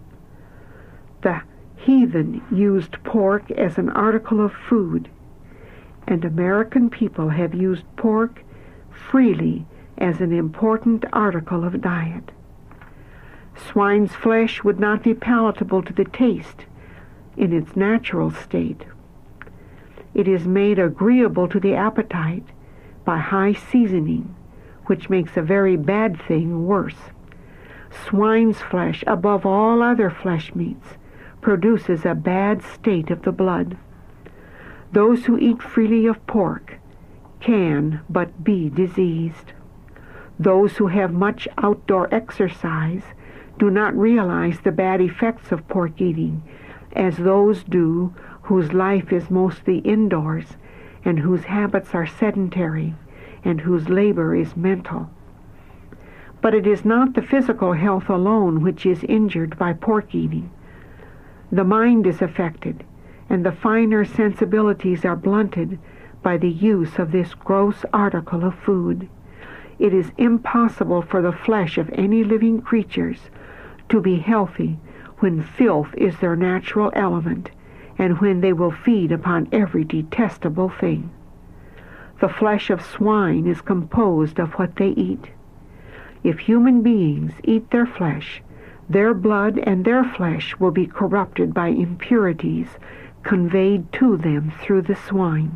The heathen used pork as an article of food, and American people have used pork freely as an important article of diet. Swine's flesh would not be palatable to the taste in its natural state. It is made agreeable to the appetite by high seasoning, which makes a very bad thing worse. Swine's flesh, above all other flesh meats, produces a bad state of the blood. Those who eat freely of pork can but be diseased. Those who have much outdoor exercise do not realize the bad effects of pork eating as those do whose life is mostly indoors and whose habits are sedentary and whose labor is mental. But it is not the physical health alone which is injured by pork eating. The mind is affected, and the finer sensibilities are blunted by the use of this gross article of food. It is impossible for the flesh of any living creatures to be healthy when filth is their natural element, and when they will feed upon every detestable thing. The flesh of swine is composed of what they eat. If human beings eat their flesh, their blood and their flesh will be corrupted by impurities conveyed to them through the swine.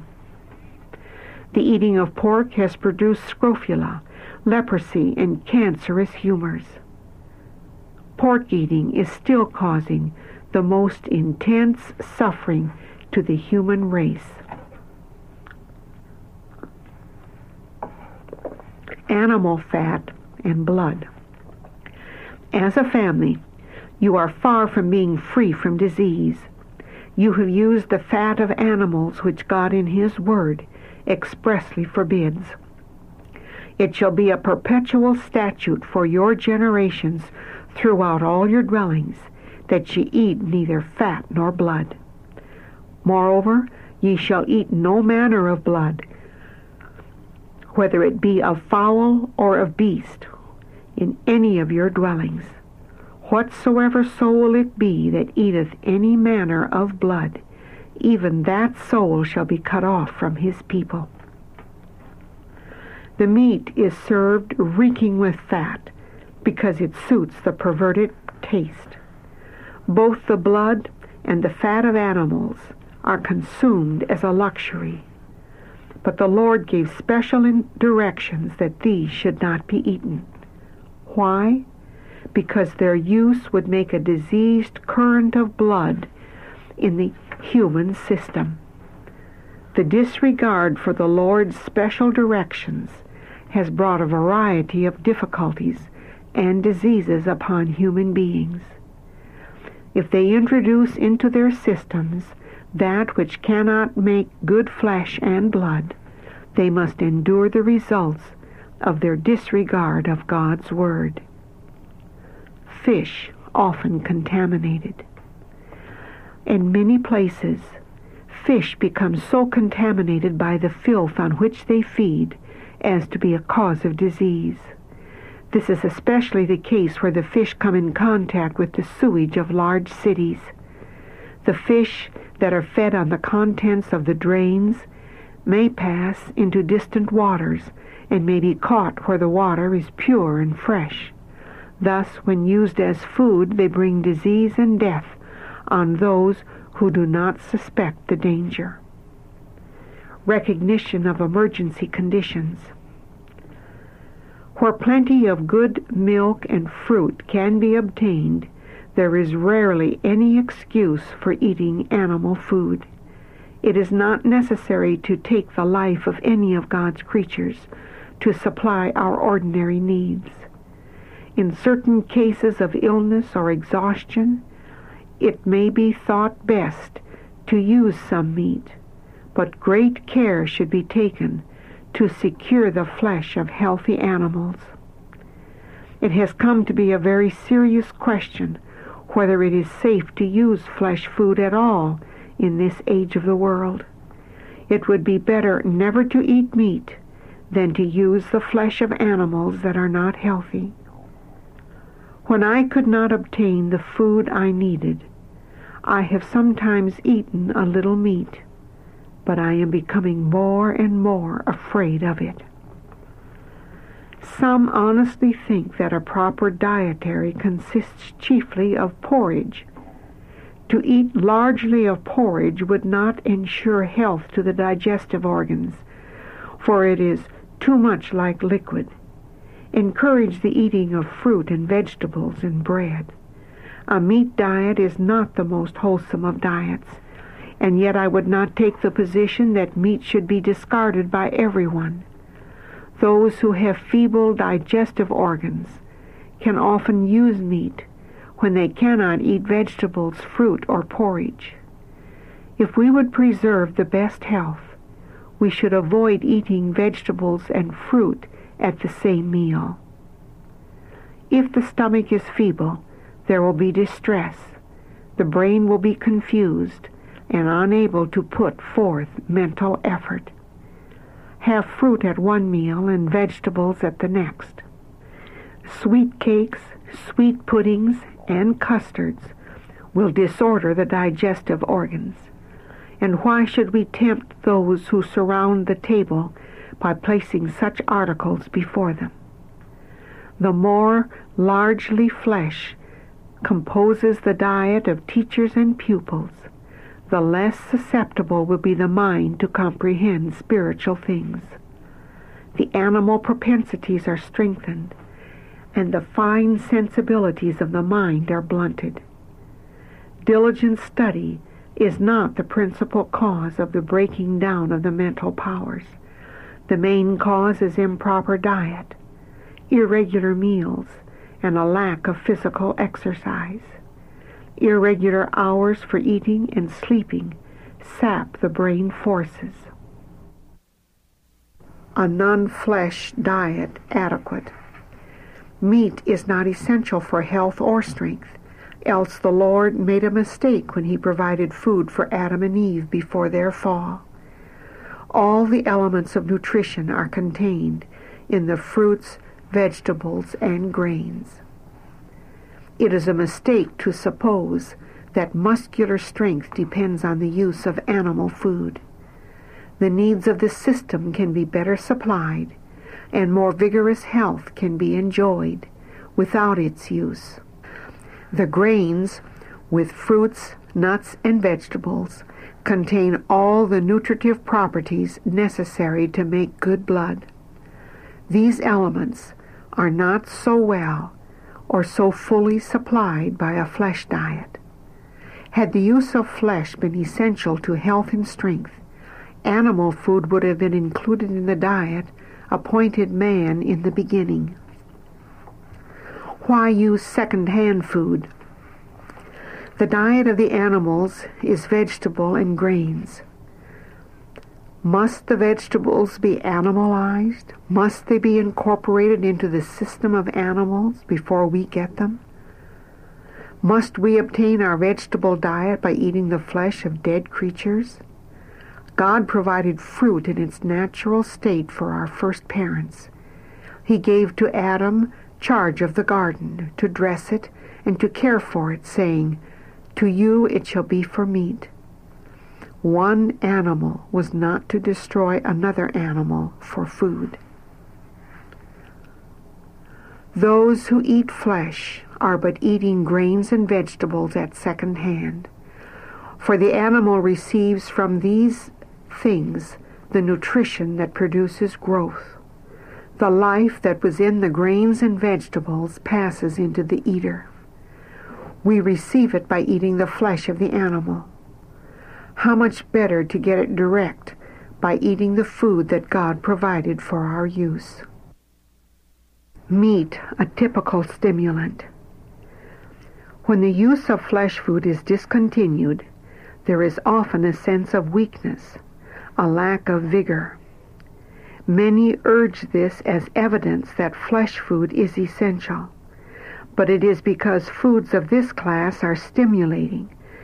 The eating of pork has produced scrofula, leprosy, and cancerous humors. Pork eating is still causing the most intense suffering to the human race. Animal fat and blood. As a family, you are far from being free from disease. You have used the fat of animals which God in His Word expressly forbids. It shall be a perpetual statute for your generations throughout all your dwellings, that ye eat neither fat nor blood. Moreover, ye shall eat no manner of blood, whether it be of fowl or of beast, in any of your dwellings. Whatsoever soul it be that eateth any manner of blood, even that soul shall be cut off from his people. The meat is served reeking with fat, because it suits the perverted taste. Both the blood and the fat of animals are consumed as a luxury, but the Lord gave special directions that these should not be eaten. Why? Because their use would make a diseased current of blood in the human system. The disregard for the Lord's special directions has brought a variety of difficulties and diseases upon human beings. If they introduce into their systems that which cannot make good flesh and blood, they must endure the results of their disregard of God's Word. Fish often contaminated. In many places, fish become so contaminated by the filth on which they feed as to be a cause of disease. This is especially the case where the fish come in contact with the sewage of large cities. The fish that are fed on the contents of the drains may pass into distant waters and may be caught where the water is pure and fresh. Thus, when used as food, they bring disease and death on those who do not suspect the danger. Recognition of emergency conditions. Where plenty of good milk and fruit can be obtained, there is rarely any excuse for eating animal food. It is not necessary to take the life of any of God's creatures to supply our ordinary needs. In certain cases of illness or exhaustion, it may be thought best to use some meat, but great care should be taken to secure the flesh of healthy animals. It has come to be a very serious question whether it is safe to use flesh food at all in this age of the world. It would be better never to eat meat than to use the flesh of animals that are not healthy. When I could not obtain the food I needed, I have sometimes eaten a little meat, but I am becoming more and more afraid of it. Some honestly think that a proper dietary consists chiefly of porridge. To eat largely of porridge would not ensure health to the digestive organs, for it is too much like liquid. Encourage the eating of fruit and vegetables and bread. A meat diet is not the most wholesome of diets, and yet I would not take the position that meat should be discarded by everyone. Those who have feeble digestive organs can often use meat when they cannot eat vegetables, fruit, or porridge. If we would preserve the best health, we should avoid eating vegetables and fruit at the same meal. If the stomach is feeble, there will be distress. The brain will be confused and unable to put forth mental effort. Have fruit at one meal and vegetables at the next. Sweet cakes, sweet puddings, and custards will disorder the digestive organs. And why should we tempt those who surround the table by placing such articles before them? The more largely flesh composes the diet of teachers and pupils, the less susceptible will be the mind to comprehend spiritual things. The animal propensities are strengthened, and the fine sensibilities of the mind are blunted. Diligent study is not the principal cause of the breaking down of the mental powers. The main cause is improper diet, irregular meals, and a lack of physical exercise. Irregular hours for eating and sleeping sap the brain forces. A non-flesh diet adequate. Meat is not essential for health or strength, else the Lord made a mistake when he provided food for Adam and Eve before their fall. All the elements of nutrition are contained in the fruits, vegetables, and grains. It is a mistake to suppose that muscular strength depends on the use of animal food. The needs of the system can be better supplied, and more vigorous health can be enjoyed without its use. The grains, with fruits, nuts, and vegetables, contain all the nutritive properties necessary to make good blood. These elements are not so well or so fully supplied by a flesh diet. Had the use of flesh been essential to health and strength, animal food would have been included in the diet appointed man in the beginning. Why use second-hand food? The diet of the animals is vegetable and grains. Must the vegetables be animalized? Must they be incorporated into the system of animals before we get them? Must we obtain our vegetable diet by eating the flesh of dead creatures? God provided fruit in its natural state for our first parents. He gave to Adam charge of the garden, to dress it and to care for it, saying, "To you it shall be for meat." One animal was not to destroy another animal for food. Those who eat flesh are but eating grains and vegetables at second hand, for the animal receives from these things the nutrition that produces growth. The life that was in the grains and vegetables passes into the eater. We receive it by eating the flesh of the animal. How much better to get it direct by eating the food that God provided for our use. Meat, a typical stimulant. When the use of flesh food is discontinued, there is often a sense of weakness, a lack of vigor. Many urge this as evidence that flesh food is essential, but it is because foods of this class are stimulating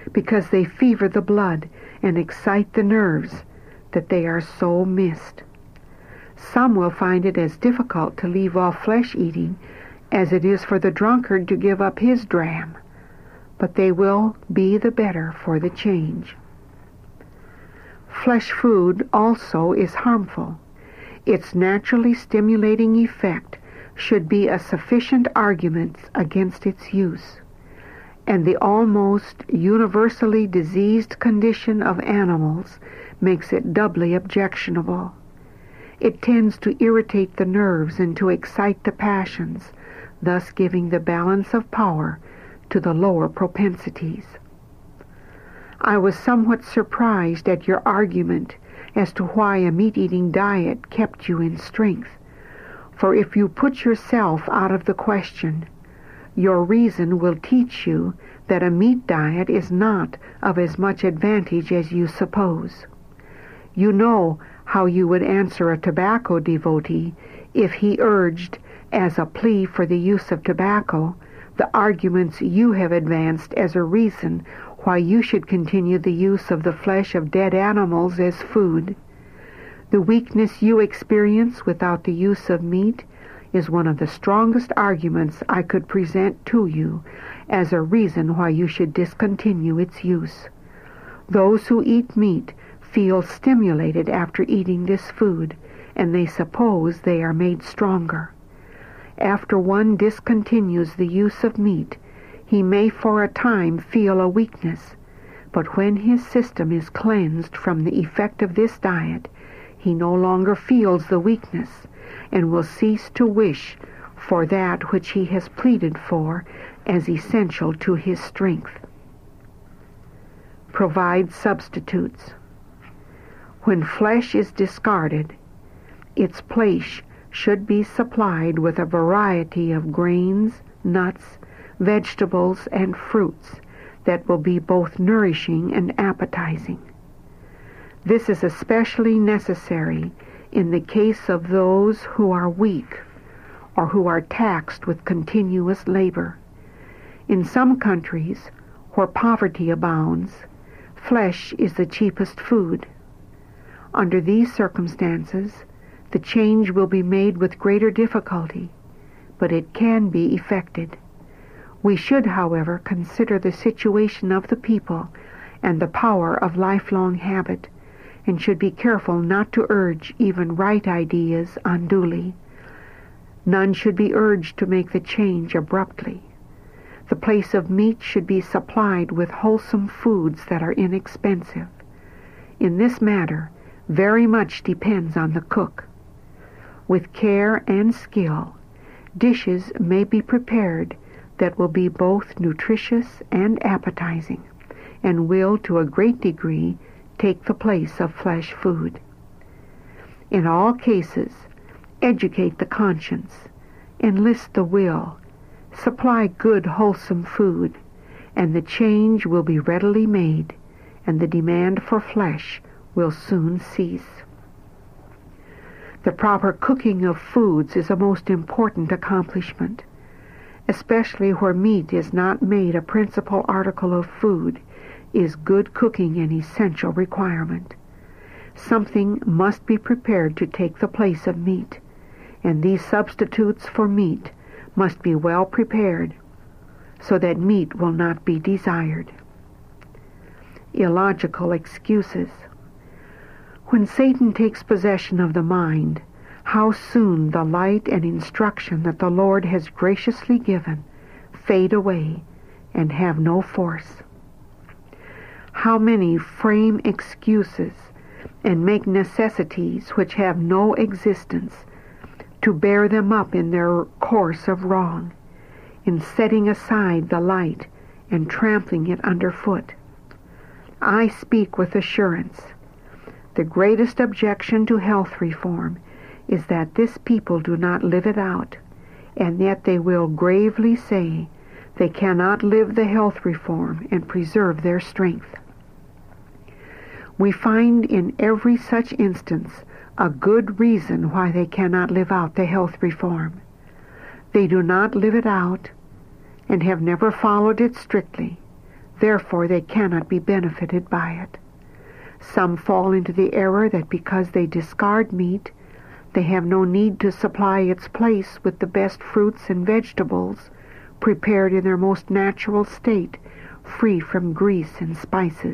because they fever the blood and excite the nerves that they are so missed. Some will find it as difficult to leave off flesh-eating as it is for the drunkard to give up his dram, but they will be the better for the change. Flesh food also is harmful. Its naturally stimulating effect should be a sufficient argument against its use, and the almost universally diseased condition of animals makes it doubly objectionable. It tends to irritate the nerves and to excite the passions, thus giving the balance of power to the lower propensities. I was somewhat surprised at your argument as to why a meat-eating diet kept you in strength, for if you put yourself out of the question, your reason will teach you that a meat diet is not of as much advantage as you suppose. You know how you would answer a tobacco devotee if he urged, as a plea for the use of tobacco, the arguments you have advanced as a reason why you should continue the use of the flesh of dead animals as food. The weakness you experience without the use of meat is one of the strongest arguments I could present to you as a reason why you should discontinue its use. Those who eat meat feel stimulated after eating this food, and they suppose they are made stronger. After one discontinues the use of meat, he may for a time feel a weakness, but when his system is cleansed from the effect of this diet, he no longer feels the weakness and will cease to wish for that which he has pleaded for as essential to his strength. Provide substitutes. When flesh is discarded, its place should be supplied with a variety of grains, nuts, vegetables, and fruits that will be both nourishing and appetizing. This is especially necessary in the case of those who are weak or who are taxed with continuous labor. In some countries where poverty abounds, flesh is the cheapest food. Under these circumstances, the change will be made with greater difficulty, but it can be effected. We should, however, consider the situation of the people and the power of lifelong habit, and should be careful not to urge even right ideas unduly. None should be urged to make the change abruptly. The place of meat should be supplied with wholesome foods that are inexpensive. In this matter, very much depends on the cook. With care and skill, dishes may be prepared that will be both nutritious and appetizing, and will, to a great degree, take the place of flesh food. In all cases, educate the conscience, enlist the will, supply good wholesome food, and the change will be readily made, and the demand for flesh will soon cease. The proper cooking of foods is a most important accomplishment, especially where meat is not made a principal article of food. Is good cooking an essential requirement. Something must be prepared to take the place of meat, and these substitutes for meat must be well prepared so that meat will not be desired. Illogical excuses. When Satan takes possession of the mind, how soon the light and instruction that the Lord has graciously given fade away and have no force. How many frame excuses and make necessities which have no existence to bear them up in their course of wrong, in setting aside the light and trampling it underfoot. I speak with assurance. The greatest objection to health reform is that this people do not live it out, and yet they will gravely say they cannot live the health reform and preserve their strength. We find in every such instance a good reason why they cannot live out the health reform. They do not live it out and have never followed it strictly. Therefore they cannot be benefited by it. Some fall into the error that because they discard meat, they have no need to supply its place with the best fruits and vegetables, prepared in their most natural state, free from grease and spices.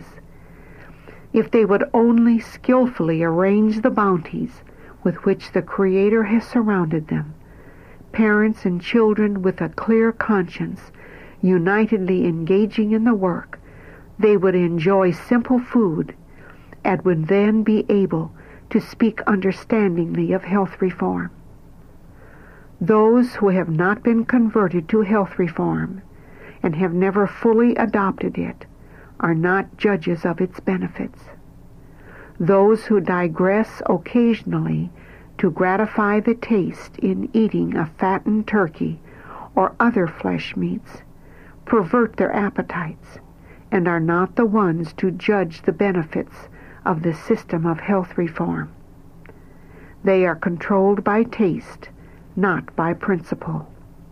If they would only skillfully arrange the bounties with which the Creator has surrounded them, parents and children with a clear conscience, unitedly engaging in the work, they would enjoy simple food and would then be able to speak understandingly of health reform. Those who have not been converted to health reform and have never fully adopted it are not judges of its benefits. Those who digress occasionally to gratify the taste in eating a fattened turkey or other flesh meats pervert their appetites and are not the ones to judge the benefits of the system of health reform. They are controlled by taste, not by principle.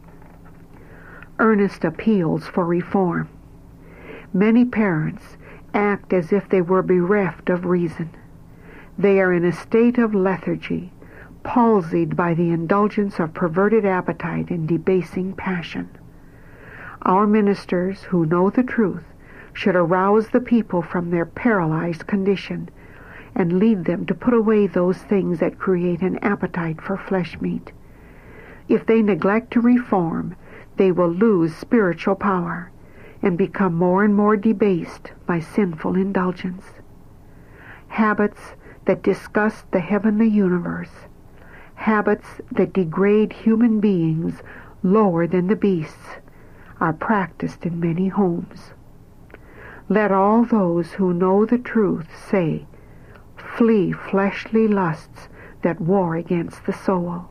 Earnest appeals for reform. Many parents act as if they were bereft of reason. They are in a state of lethargy, palsied by the indulgence of perverted appetite and debasing passion. Our ministers who know the truth should arouse the people from their paralyzed condition and lead them to put away those things that create an appetite for flesh meat. If they neglect to reform, they will lose spiritual power and become more and more debased by sinful indulgence. Habits that disgust the heavenly universe, habits that degrade human beings lower than the beasts, are practiced in many homes. Let all those who know the truth say, "Flee fleshly lusts that war against the soul."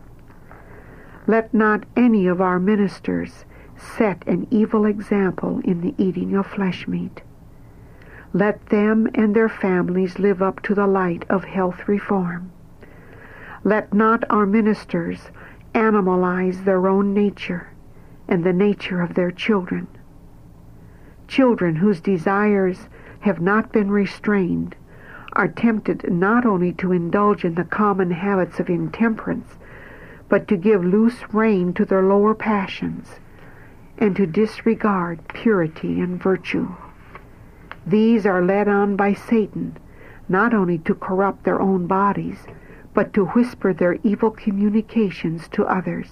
Let not any of our ministers set an evil example in the eating of flesh meat. Let them and their families live up to the light of health reform. Let not our ministers animalize their own nature and the nature of their children. Children whose desires have not been restrained are tempted not only to indulge in the common habits of intemperance, but to give loose rein to their lower passions and to disregard purity and virtue. These are led on by Satan not only to corrupt their own bodies, but to whisper their evil communications to others.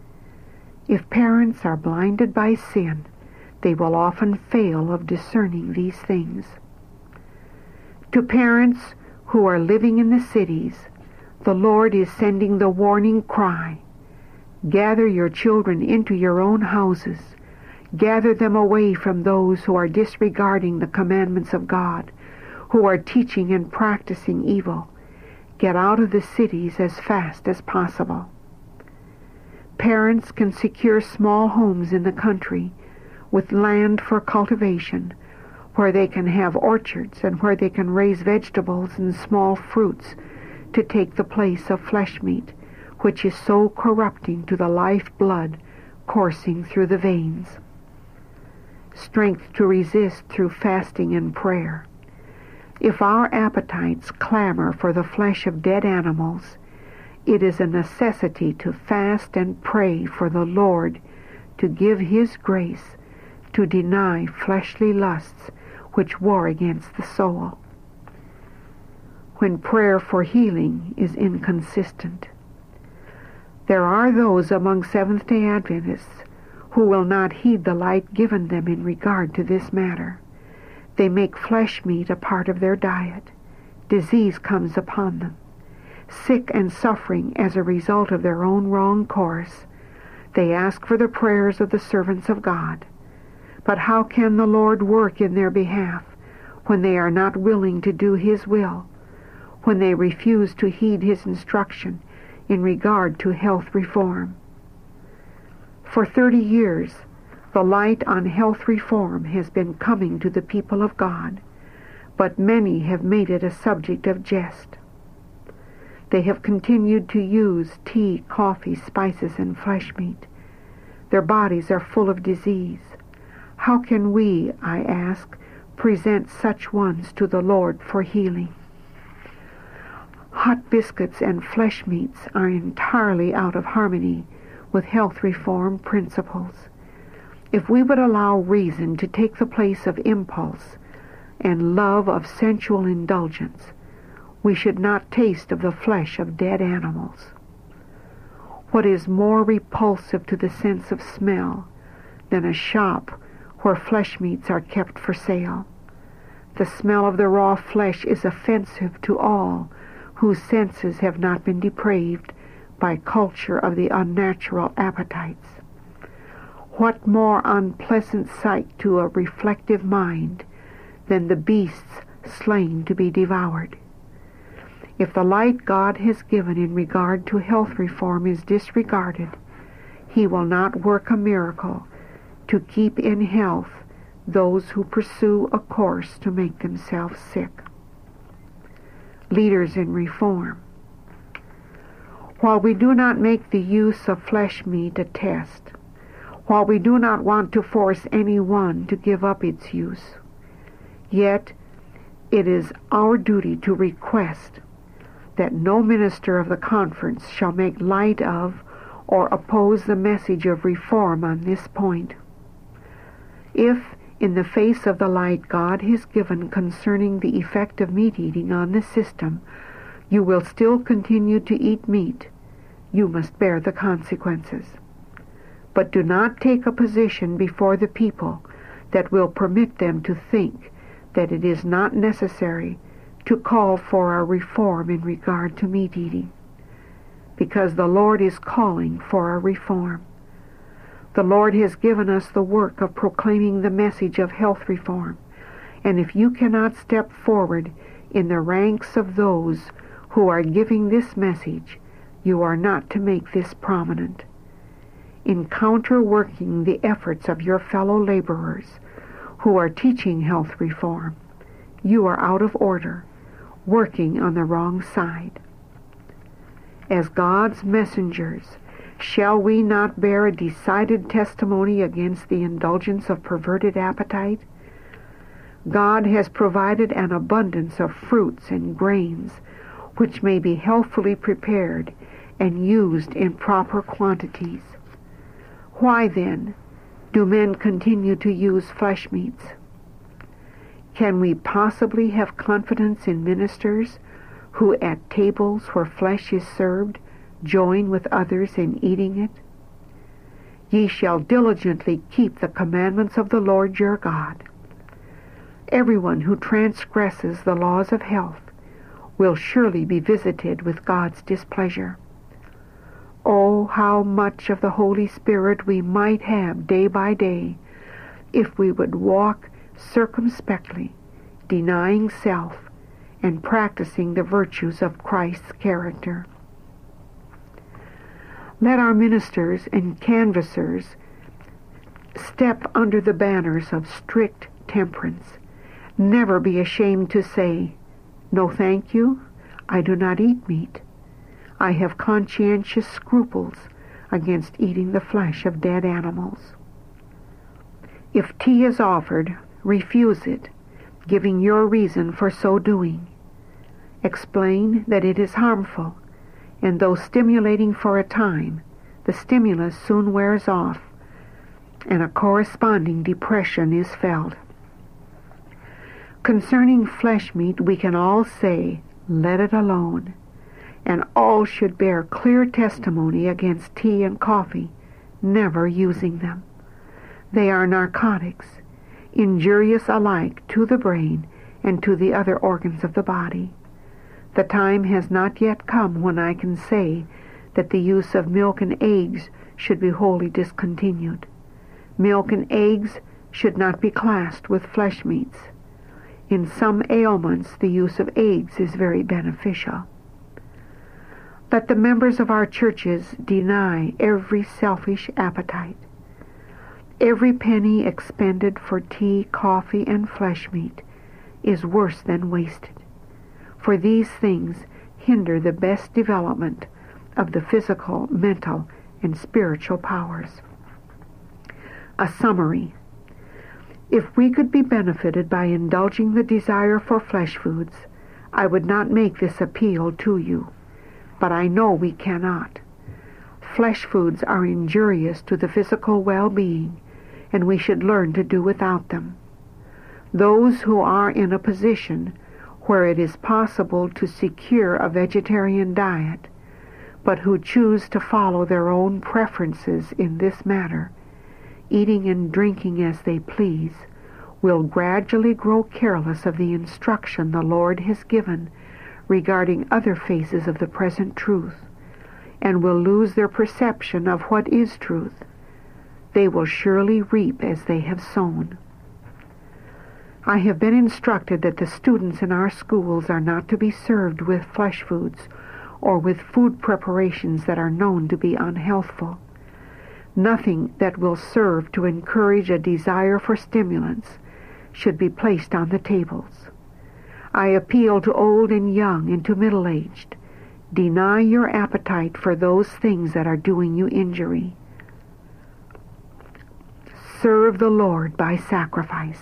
If parents are blinded by sin, they will often fail of discerning these things. To parents who are living in the cities, the Lord is sending the warning cry, "Gather your children into your own houses. Gather them away from those who are disregarding the commandments of God, who are teaching and practicing evil. Get out of the cities as fast as possible." Parents can secure small homes in the country with land for cultivation, where they can have orchards and where they can raise vegetables and small fruits to take the place of flesh meat, which is so corrupting to the life blood coursing through the veins. Strength to resist through fasting and prayer. If our appetites clamor for the flesh of dead animals, it is a necessity to fast and pray for the Lord to give His grace to deny fleshly lusts which war against the soul. When prayer for healing is inconsistent. There are those among Seventh-day Adventists who will not heed the light given them in regard to this matter. They make flesh meat a part of their diet. Disease comes upon them. Sick and suffering as a result of their own wrong course, they ask for the prayers of the servants of God. But how can the Lord work in their behalf when they are not willing to do His will, when they refuse to heed His instruction in regard to health reform? For thirty years, the light on health reform has been coming to the people of God, but many have made it a subject of jest. They have continued to use tea, coffee, spices, and flesh meat. Their bodies are full of disease. How can we, I ask, present such ones to the Lord for healing? Hot biscuits and flesh meats are entirely out of harmony with health reform principles. If we would allow reason to take the place of impulse and love of sensual indulgence, we should not taste of the flesh of dead animals. What is more repulsive to the sense of smell than a shop where flesh meats are kept for sale? The smell of the raw flesh is offensive to all whose senses have not been depraved by culture of the unnatural appetites. What more unpleasant sight to a reflective mind than the beasts slain to be devoured? If the light God has given in regard to health reform is disregarded, He will not work a miracle to keep in health those who pursue a course to make themselves sick. Leaders in reform. While we do not make the use of flesh meat a test, while we do not want to force anyone to give up its use, yet it is our duty to request that no minister of the conference shall make light of or oppose the message of reform on this point. If, in the face of the light God has given concerning the effect of meat eating on the system, you will still continue to eat meat, you must bear the consequences. But do not take a position before the people that will permit them to think that it is not necessary to call for a reform in regard to meat eating, because the Lord is calling for a reform. The Lord has given us the work of proclaiming the message of health reform, and if you cannot step forward in the ranks of those who are giving this message, you are not to make this prominent. In counterworking the efforts of your fellow laborers who are teaching health reform, you are out of order, working on the wrong side. As God's messengers, shall we not bear a decided testimony against the indulgence of perverted appetite? God has provided an abundance of fruits and grains which may be healthfully prepared and used in proper quantities. Why, then, do men continue to use flesh meats? Can we possibly have confidence in ministers who at tables where flesh is served join with others in eating it? Ye shall diligently keep the commandments of the Lord your God. Everyone who transgresses the laws of health will surely be visited with God's displeasure. Oh, how much of the Holy Spirit we might have day by day if we would walk circumspectly, denying self, and practicing the virtues of Christ's character. Let our ministers and canvassers step under the banners of strict temperance. Never be ashamed to say, "No, thank you, I do not eat meat. I have conscientious scruples against eating the flesh of dead animals." If tea is offered, refuse it, giving your reason for so doing. Explain that it is harmful, and though stimulating for a time, the stimulus soon wears off, and a corresponding depression is felt. Concerning flesh meat, we can all say, "Let it alone," and all should bear clear testimony against tea and coffee, never using them. They are narcotics, injurious alike to the brain and to the other organs of the body. The time has not yet come when I can say that the use of milk and eggs should be wholly discontinued. Milk and eggs should not be classed with flesh meats. In some ailments, the use of eggs is very beneficial. Let the members of our churches deny every selfish appetite. Every penny expended for tea, coffee, and flesh meat is worse than wasted, for these things hinder the best development of the physical, mental, and spiritual powers. A summary. If we could be benefited by indulging the desire for flesh foods, I would not make this appeal to you, but I know we cannot. Flesh foods are injurious to the physical well-being, and we should learn to do without them. Those who are in a position where it is possible to secure a vegetarian diet, but who choose to follow their own preferences in this matter, eating and drinking as they please, will gradually grow careless of the instruction the Lord has given regarding other phases of the present truth, and will lose their perception of what is truth. They will surely reap as they have sown. I have been instructed that the students in our schools are not to be served with flesh foods or with food preparations that are known to be unhealthful. Nothing that will serve to encourage a desire for stimulants should be placed on the tables. I appeal to old and young and to middle-aged. Deny your appetite for those things that are doing you injury. Serve the Lord by sacrifice.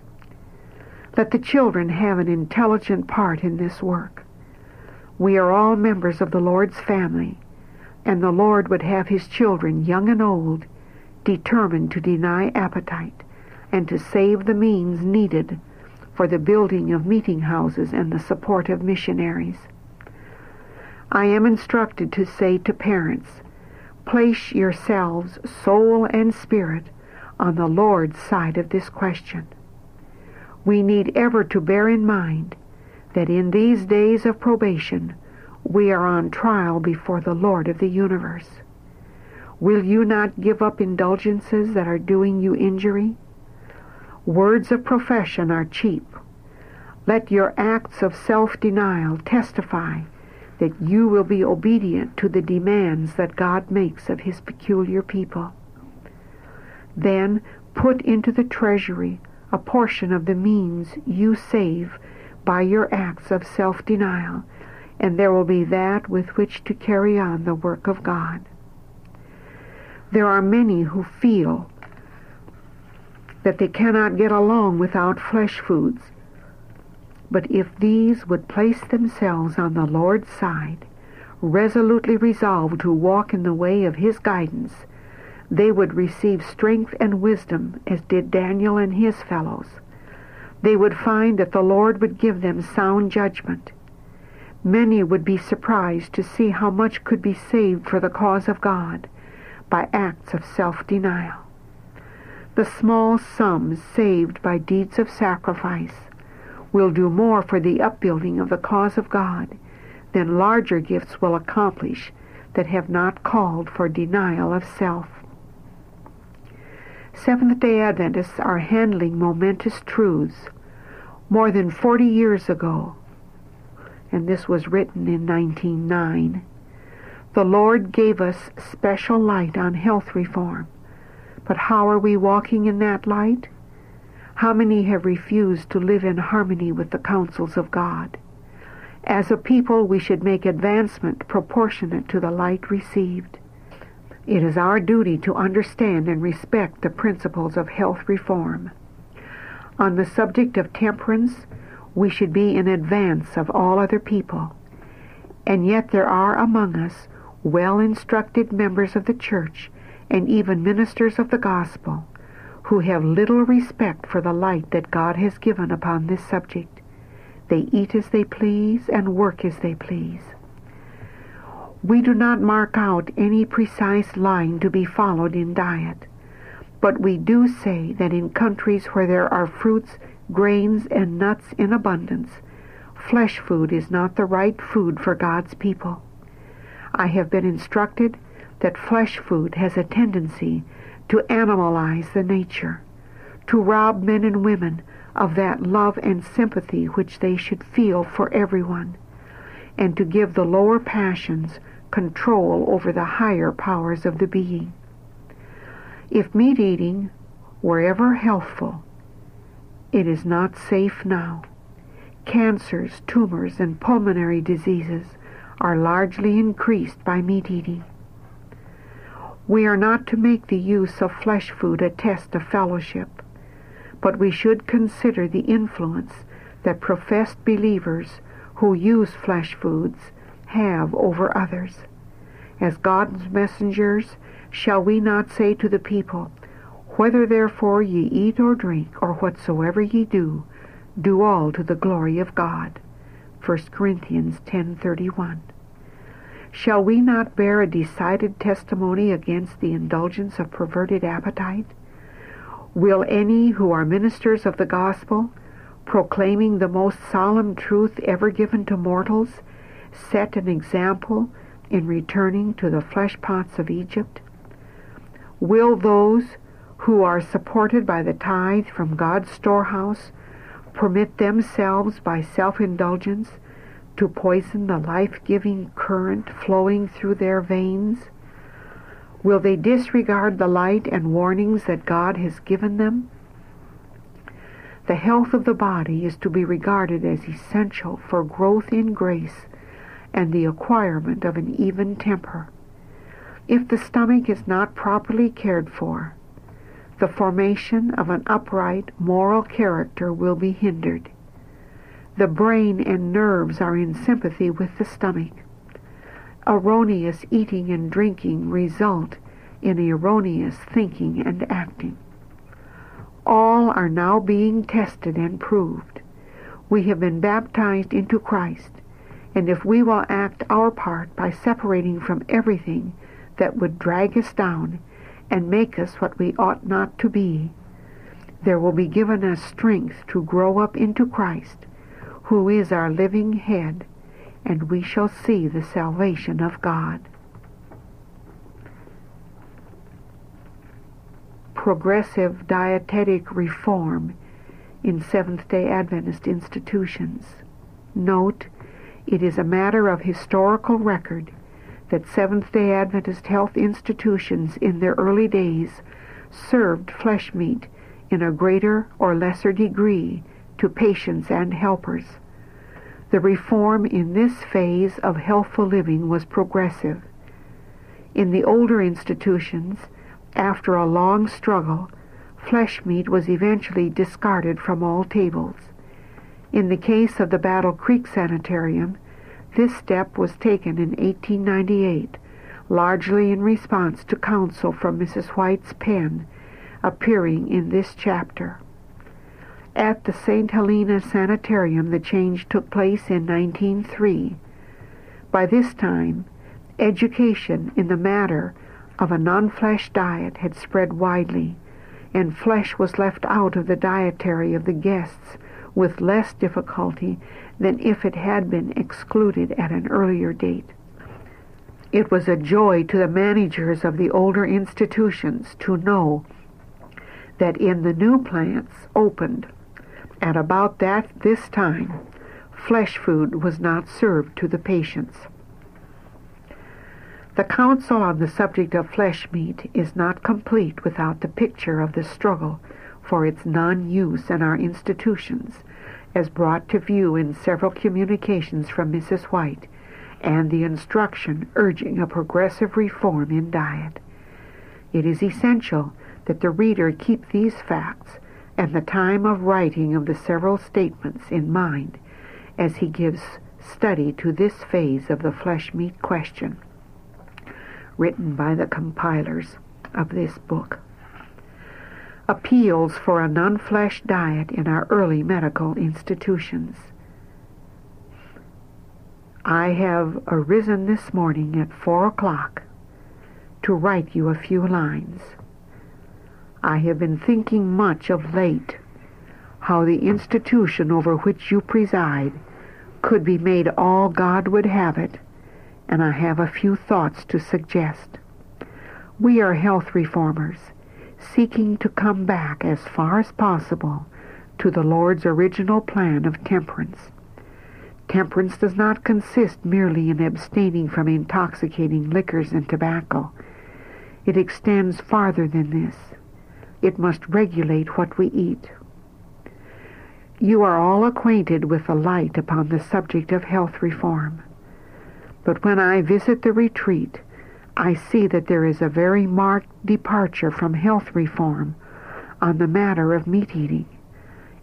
Let the children have an intelligent part in this work. We are all members of the Lord's family, and the Lord would have his children, young and old, determined to deny appetite and to save the means needed for the building of meeting houses and the support of missionaries. I am instructed to say to parents, place yourselves, soul and spirit, on the Lord's side of this question. We need ever to bear in mind that in these days of probation, we are on trial before the Lord of the universe. Will you not give up indulgences that are doing you injury? Words of profession are cheap. Let your acts of self-denial testify that you will be obedient to the demands that God makes of his peculiar people. Then put into the treasury a portion of the means you save by your acts of self-denial, and there will be that with which to carry on the work of God. There are many who feel that they cannot get along without flesh foods, but if these would place themselves on the Lord's side, resolutely resolved to walk in the way of his guidance, they would receive strength and wisdom as did Daniel and his fellows. They would find that the Lord would give them sound judgment. Many would be surprised to see how much could be saved for the cause of God by acts of self-denial. The small sums saved by deeds of sacrifice will do more for the upbuilding of the cause of God than larger gifts will accomplish that have not called for denial of self. Seventh-day Adventists are handling momentous truths. More than forty years ago, and this was written in nineteen oh nine, the Lord gave us special light on health reform. But how are we walking in that light? How many have refused to live in harmony with the counsels of God? As a people, we should make advancement proportionate to the light received. It is our duty to understand and respect the principles of health reform. On the subject of temperance, we should be in advance of all other people. And yet there are among us well-instructed members of the church and even ministers of the gospel who have little respect for the light that God has given upon this subject. They eat as they please and work as they please. We do not mark out any precise line to be followed in diet, but we do say that in countries where there are fruits, grains, and nuts in abundance, flesh food is not the right food for God's people. I have been instructed that flesh food has a tendency to animalize the nature, to rob men and women of that love and sympathy which they should feel for everyone, and to give the lower passions control over the higher powers of the being. If meat eating were ever healthful, it is not safe now. Cancers, tumors, and pulmonary diseases are largely increased by meat eating. We are not to make the use of flesh food a test of fellowship, but we should consider the influence that professed believers who use flesh foods have over others. As God's messengers, shall we not say to the people, Whether therefore ye eat or drink, or whatsoever ye do, do all to the glory of God. First Corinthians ten thirty-one. Shall we not bear a decided testimony against the indulgence of perverted appetite? Will any who are ministers of the gospel, proclaiming the most solemn truth ever given to mortals, set an example in returning to the flesh pots of Egypt? Will those who are supported by the tithe from God's storehouse permit themselves by self-indulgence to poison the life-giving current flowing through their veins? Will they disregard the light and warnings that God has given them? The health of the body is to be regarded as essential for growth in grace and the acquirement of an even temper. If the stomach is not properly cared for, the formation of an upright moral character will be hindered. The brain and nerves are in sympathy with the stomach. Erroneous eating and drinking result in erroneous thinking and acting. All are now being tested and proved. We have been baptized into Christ, and if we will act our part by separating from everything that would drag us down and make us what we ought not to be, there will be given us strength to grow up into Christ, who is our living head, and we shall see the salvation of God. Progressive dietetic reform in Seventh-day Adventist institutions. Note, it is a matter of historical record that Seventh-day Adventist health institutions in their early days served flesh meat in a greater or lesser degree to patients and helpers. The reform in this phase of healthful living was progressive. In the older institutions, after a long struggle, flesh meat was eventually discarded from all tables. In the case of the Battle Creek Sanitarium, this step was taken in eighteen ninety-eight, largely in response to counsel from Missus White's pen, appearing in this chapter. At the Saint Helena Sanitarium, the change took place in nineteen oh three. By this time, education in the matter of a non-flesh diet had spread widely, and flesh was left out of the dietary of the guests with less difficulty than if it had been excluded at an earlier date. It was a joy to the managers of the older institutions to know that in the new plants opened at about that this time, flesh food was not served to the patients. The counsel on the subject of flesh meat is not complete without the picture of the struggle for its non-use in our institutions, as brought to view in several communications from Missus White, and the instruction urging a progressive reform in diet. It is essential that the reader keep these facts and the time of writing of the several statements in mind as he gives study to this phase of the flesh meat question, written by the compilers of this book. Appeals for a non-flesh diet in our early medical institutions. I have arisen this morning at four o'clock to write you a few lines. I have been thinking much of late how the institution over which you preside could be made all God would have it, and I have a few thoughts to suggest. We are health reformers, seeking to come back as far as possible to the Lord's original plan of temperance. Temperance does not consist merely in abstaining from intoxicating liquors and tobacco. It extends farther than this. It must regulate what we eat. You are all acquainted with the light upon the subject of health reform. But when I visit the retreat, I see that there is a very marked departure from health reform on the matter of meat eating.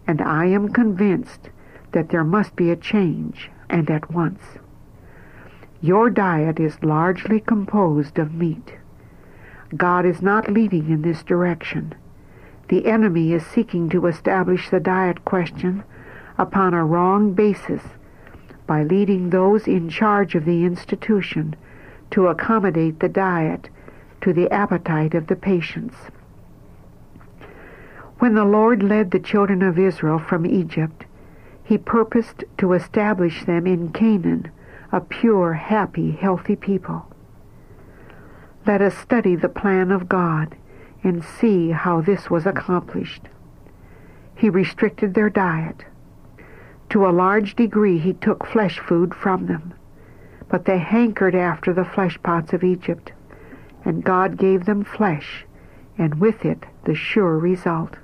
and I am convinced that there must be a change, and at once. Your diet is largely composed of meat. God is not leading in this direction. The enemy is seeking to establish the diet question upon a wrong basis by leading those in charge of the institution to accommodate the diet to the appetite of the patients. When the Lord led the children of Israel from Egypt, he purposed to establish them in Canaan, a pure, happy, healthy people. Let us study the plan of God and see how this was accomplished. He restricted their diet. To a large degree he took flesh food from them, but they hankered after the flesh pots of Egypt, and God gave them flesh, and with it the sure result.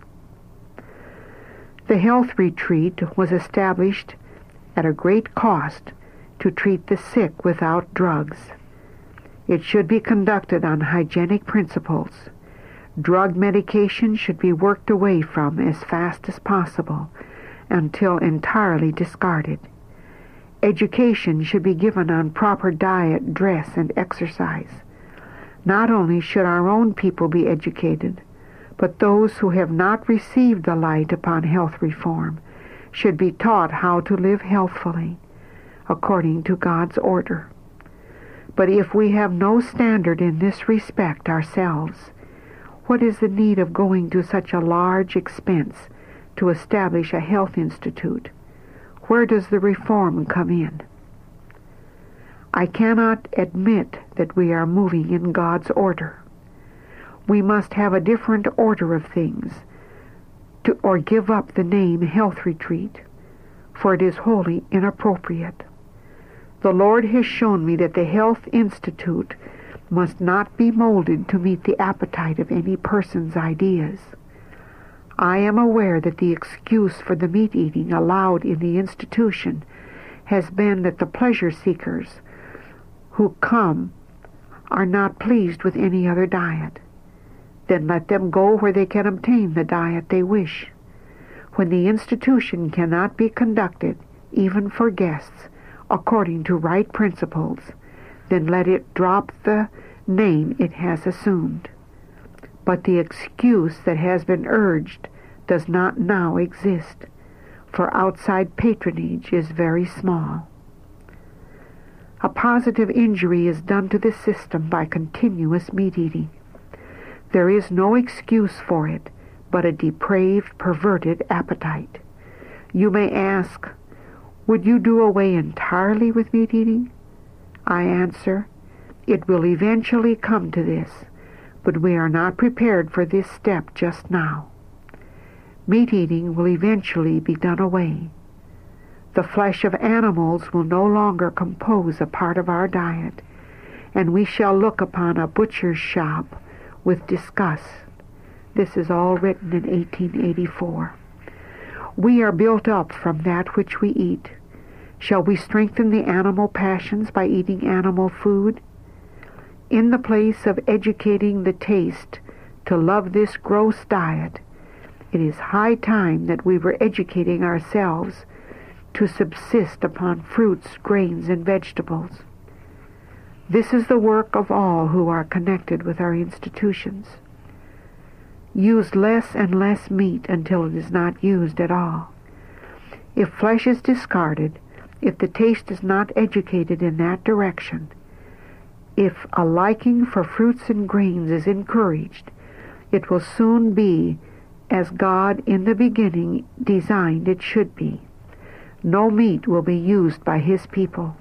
The health retreat was established at a great cost to treat the sick without drugs. It should be conducted on hygienic principles. Drug medication should be worked away from as fast as possible until entirely discarded. Education should be given on proper diet, dress, and exercise. Not only should our own people be educated, but those who have not received the light upon health reform should be taught how to live healthfully, according to God's order. But if we have no standard in this respect ourselves, what is the need of going to such a large expense to establish a health institute? Where does the reform come in? I cannot admit that we are moving in God's order. We must have a different order of things, to, or give up the name health retreat, for it is wholly inappropriate. The Lord has shown me that the Health Institute must not be molded to meet the appetite of any person's ideas. I am aware that the excuse for the meat eating allowed in the institution has been that the pleasure seekers who come are not pleased with any other diet. Then let them go where they can obtain the diet they wish. When the institution cannot be conducted, even for guests, according to right principles, then let it drop the name it has assumed. But the excuse that has been urged does not now exist, for outside patronage is very small. A positive injury is done to the system by continuous meat eating. There is no excuse for it but a depraved, perverted appetite. You may ask, would you do away entirely with meat eating? I answer, it will eventually come to this, but we are not prepared for this step just now. Meat eating will eventually be done away. The flesh of animals will no longer compose a part of our diet, and we shall look upon a butcher's shop with disgust. This is all written in eighteen eighty-four. We are built up from that which we eat. Shall we strengthen the animal passions by eating animal food? In the place of educating the taste to love this gross diet, it is high time that we were educating ourselves to subsist upon fruits, grains, and vegetables. This is the work of all who are connected with our institutions. Use less and less meat until it is not used at all. If flesh is discarded, if the taste is not educated in that direction, if a liking for fruits and grains is encouraged, it will soon be as God in the beginning designed it should be. No meat will be used by his people.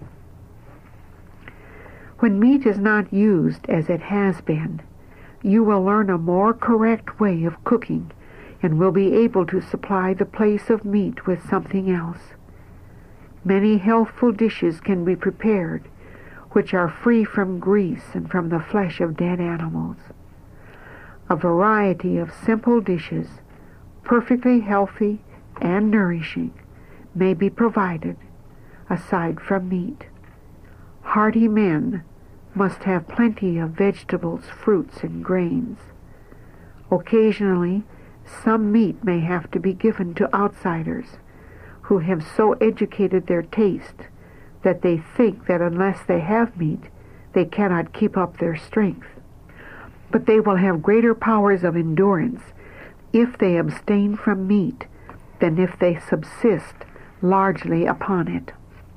When meat is not used as it has been, you will learn a more correct way of cooking and will be able to supply the place of meat with something else. Many healthful dishes can be prepared which are free from grease and from the flesh of dead animals. A variety of simple dishes, perfectly healthy and nourishing, may be provided aside from meat. Hearty men must have plenty of vegetables, fruits, and grains. Occasionally, Some meat may have to be given to outsiders who have so educated their taste that they think that unless they have meat, they cannot keep up their strength. But they will have greater powers of endurance if they abstain from meat than if they subsist largely upon it.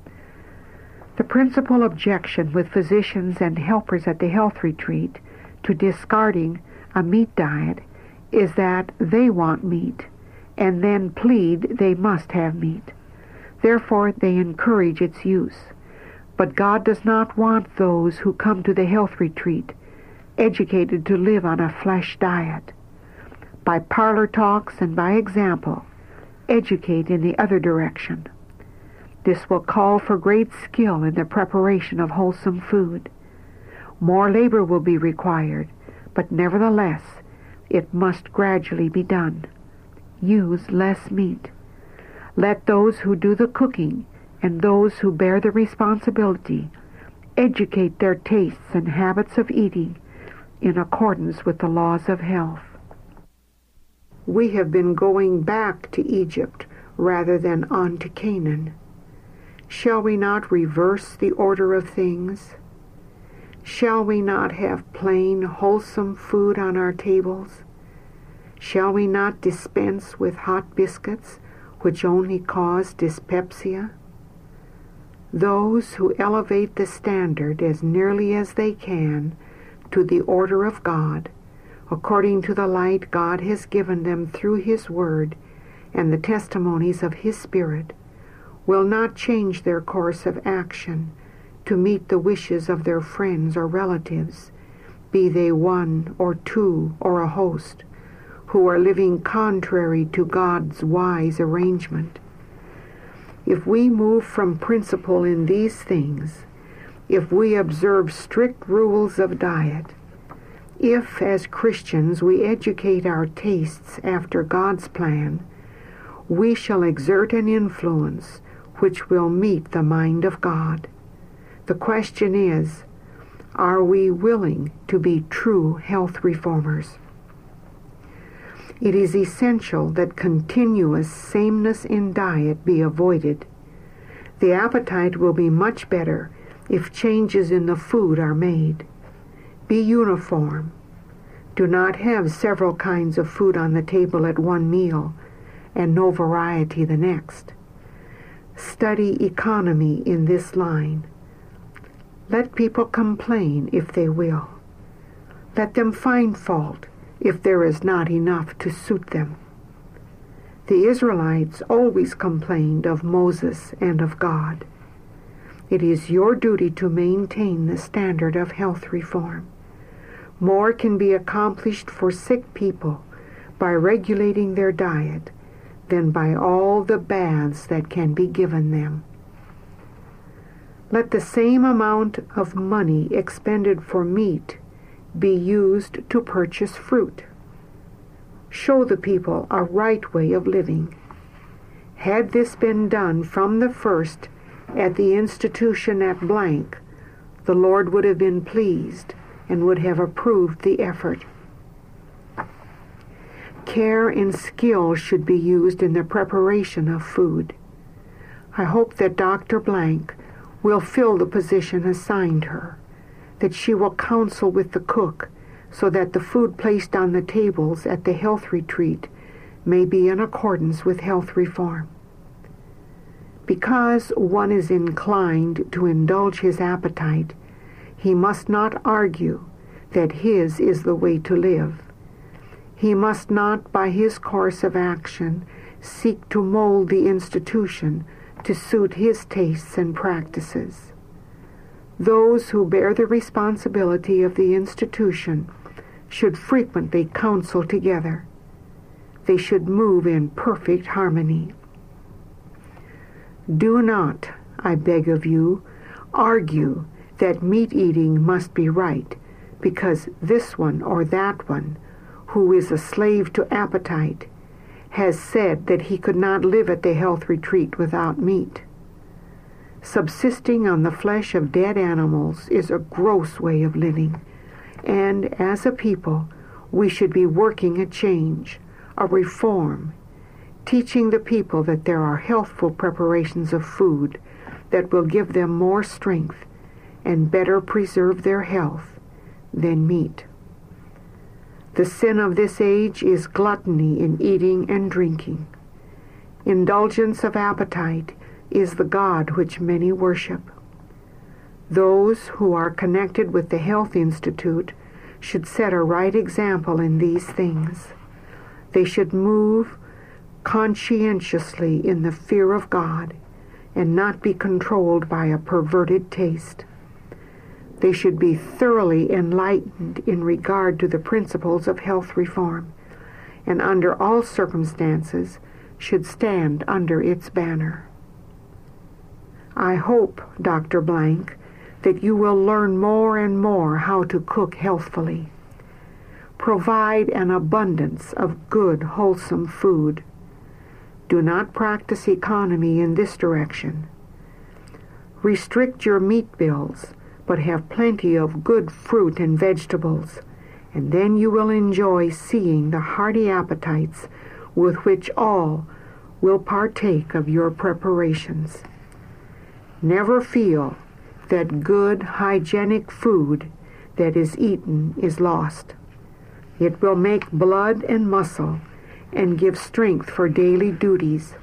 The principal objection with physicians and helpers at the health retreat to discarding a meat diet is that they want meat and then plead they must have meat. Therefore, they encourage its use. But God does not want those who come to the health retreat educated to live on a flesh diet. By parlor talks and by example, educate in the other direction. This will call for great skill in the preparation of wholesome food. More labor will be required, but nevertheless, it must gradually be done. Use less meat. Let those who do the cooking and those who bear the responsibility educate their tastes and habits of eating in accordance with the laws of health. We have been going back to Egypt rather than on to Canaan. Shall we not reverse the order of things? Shall we not have plain, wholesome food on our tables? Shall we not dispense with hot biscuits, which only cause dyspepsia? Those who elevate the standard as nearly as they can to the order of God, according to the light God has given them through His Word and the testimonies of His Spirit, will not change their course of action to meet the wishes of their friends or relatives, be they one or two or a host, who are living contrary to God's wise arrangement. If we move from principle in these things, if we observe strict rules of diet, if as Christians we educate our tastes after God's plan, we shall exert an influence which will meet the mind of God. The question is, are we willing to be true health reformers? It is essential that continuous sameness in diet be avoided. The appetite will be much better if changes in the food are made. Be uniform. Do not have several kinds of food on the table at one meal and no variety the next. Study economy in this line. Let people complain if they will. Let them find fault if there is not enough to suit them. The Israelites always complained of Moses and of God. It is your duty to maintain the standard of health reform. More can be accomplished for sick people by regulating their diet than by all the baths that can be given them. Let the same amount of money expended for meat be used to purchase fruit. Show the people a right way of living. Had this been done from the first at the institution at blank, the Lord would have been pleased and would have approved the effort. Care and skill should be used in the preparation of food. I hope that Doctor Blank will fill the position assigned her, that she will counsel with the cook so that the food placed on the tables at the health retreat may be in accordance with health reform. Because one is inclined to indulge his appetite, he must not argue that his is the way to live. He must not, by his course of action, seek to mold the institution to suit his tastes and practices. Those who bear the responsibility of the institution should frequently counsel together. They should move in perfect harmony. Do not, I beg of you, argue that meat eating must be right because this one or that one, who is a slave to appetite, has said that he could not live at the health retreat without meat. Subsisting on the flesh of dead animals is a gross way of living, and as a people, we should be working a change, a reform, teaching the people that there are healthful preparations of food that will give them more strength and better preserve their health than meat. The sin of this age is gluttony in eating and drinking. Indulgence of appetite is the god which many worship. Those who are connected with the Health Institute should set a right example in these things. They should move conscientiously in the fear of God and not be controlled by a perverted taste. They should be thoroughly enlightened in regard to the principles of health reform, and under all circumstances should stand under its banner. I hope, Doctor Blank, that you will learn more and more how to cook healthfully. Provide an abundance of good, wholesome food. Do not practice economy in this direction. Restrict your meat bills, but have plenty of good fruit and vegetables, and then you will enjoy seeing the hearty appetites with which all will partake of your preparations. Never feel that good, hygienic food that is eaten is lost. It will make blood and muscle and give strength for daily duties.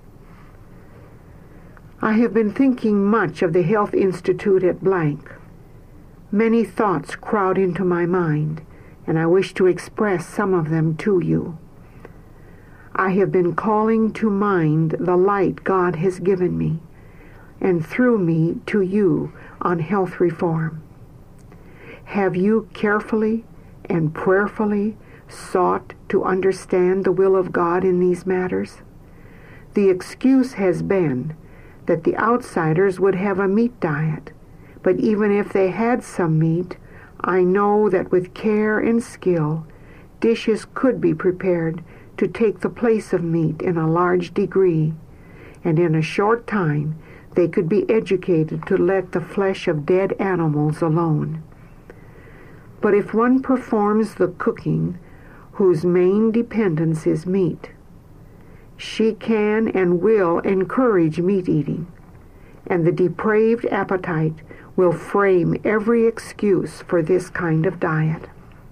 I have been thinking much of the Health Institute at Blank. Many thoughts crowd into my mind, and I wish to express some of them to you. I have been calling to mind the light God has given me, and through me to you on health reform. Have you carefully and prayerfully sought to understand the will of God in these matters? The excuse has been that the outsiders would have a meat diet, but even if they had some meat, I know that with care and skill, dishes could be prepared to take the place of meat in a large degree, and in a short time they could be educated to let the flesh of dead animals alone. But if one performs the cooking whose main dependence is meat, she can and will encourage meat eating, and the depraved appetite will frame every excuse for this kind of diet.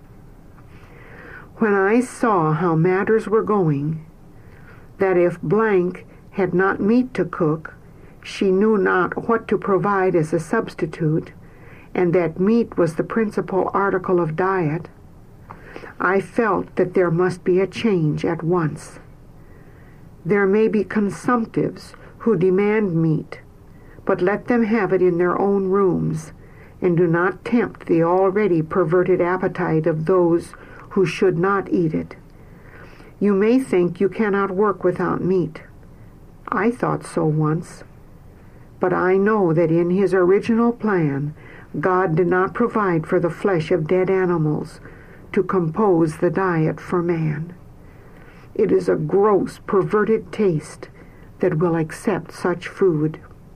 When I saw how matters were going, that if Blank had not meat to cook, she knew not what to provide as a substitute, and that meat was the principal article of diet, I felt that there must be a change at once. There may be consumptives who demand meat, but let them have it in their own rooms, and do not tempt the already perverted appetite of those who should not eat it. You may think you cannot work without meat. I thought so once. But I know that in his original plan, God did not provide for the flesh of dead animals to compose the diet for man. It is a gross, perverted taste that will accept such food.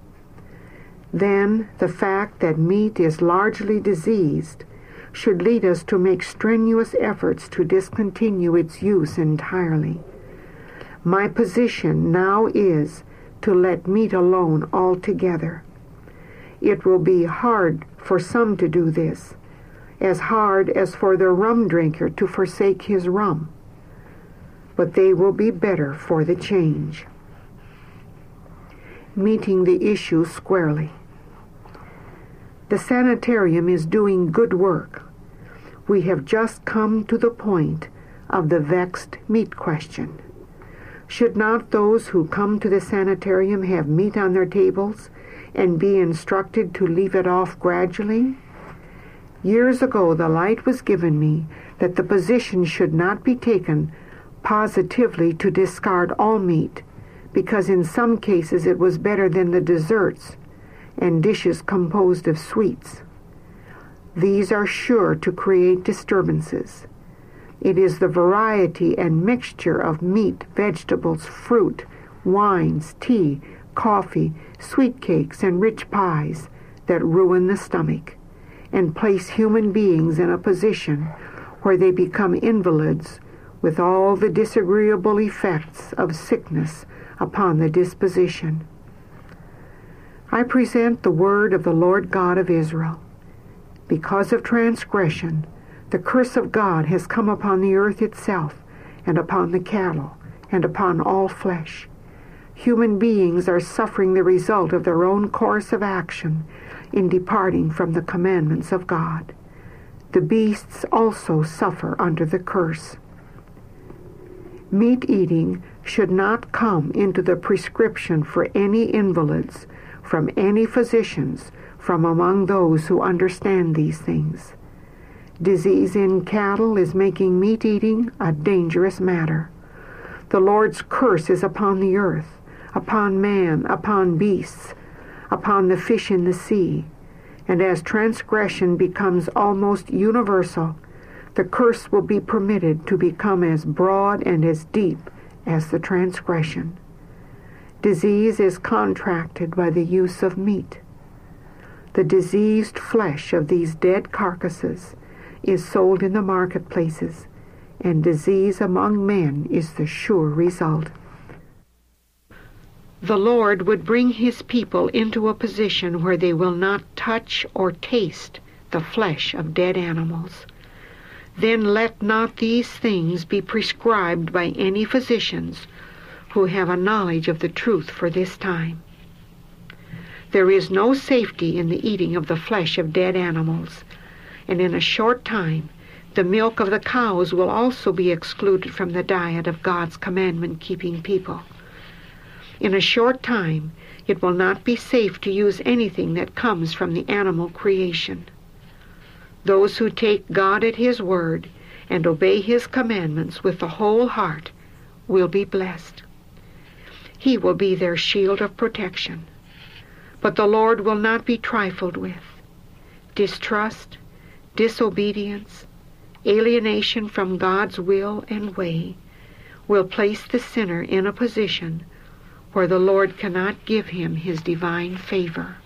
Then the fact that meat is largely diseased should lead us to make strenuous efforts to discontinue its use entirely. My position now is to let meat alone altogether. It will be hard for some to do this, as hard as for the rum drinker to forsake his rum, but they will be better for the change. Meeting the issue squarely. The sanitarium is doing good work. We have just come to the point of the vexed meat question. Should not those who come to the sanitarium have meat on their tables and be instructed to leave it off gradually? Years ago, the light was given me that the position should not be taken positively to discard all meat, because in some cases it was better than the desserts and dishes composed of sweets. These are sure to create disturbances. It is the variety and mixture of meat, vegetables, fruit, wines, tea, coffee, sweet cakes, and rich pies that ruin the stomach and place human beings in a position where they become invalids with all the disagreeable effects of sickness upon the disposition. I present the word of the Lord God of Israel. Because of transgression, the curse of God has come upon the earth itself, and upon the cattle, and upon all flesh. Human beings are suffering the result of their own course of action in departing from the commandments of God. The beasts also suffer under the curse. Meat eating should not come into the prescription for any invalids from any physicians from among those who understand these things. Disease in cattle is making meat eating a dangerous matter. The Lord's curse is upon the earth, upon man, upon beasts, upon the fish in the sea, and as transgression becomes almost universal, the curse will be permitted to become as broad and as deep as the transgression. Disease is contracted by the use of meat. The diseased flesh of these dead carcasses is sold in the marketplaces, and disease among men is the sure result. The Lord would bring his people into a position where they will not touch or taste the flesh of dead animals. Then let not these things be prescribed by any physicians who have a knowledge of the truth for this time. There is no safety in the eating of the flesh of dead animals, and in a short time the milk of the cows will also be excluded from the diet of God's commandment-keeping people. In a short time it will not be safe to use anything that comes from the animal creation. Those who take God at his word and obey his commandments with the whole heart will be blessed. He will be their shield of protection. But the Lord will not be trifled with. Distrust, disobedience, alienation from God's will and way will place the sinner in a position where the Lord cannot give him his divine favor.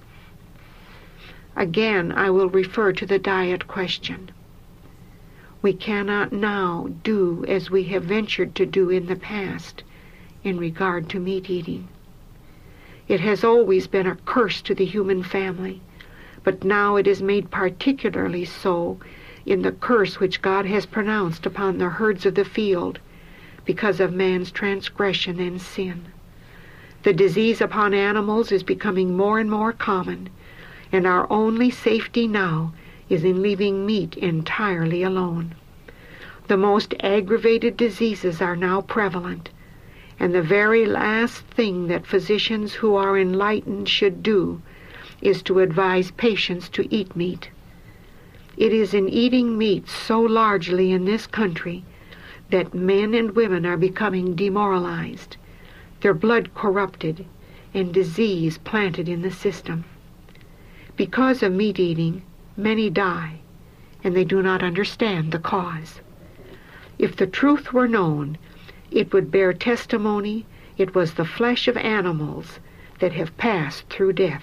Again, I will refer to the diet question. We cannot now do as we have ventured to do in the past in regard to meat eating. It has always been a curse to the human family, but now it is made particularly so in the curse which God has pronounced upon the herds of the field because of man's transgression and sin. The disease upon animals is becoming more and more common, and our only safety now is in leaving meat entirely alone. The most aggravated diseases are now prevalent, and the very last thing that physicians who are enlightened should do is to advise patients to eat meat. It is in eating meat so largely in this country that men and women are becoming demoralized, their blood corrupted, and disease planted in the system. Because of meat eating, many die, and they do not understand the cause. If the truth were known, it would bear testimony it was the flesh of animals that have passed through death.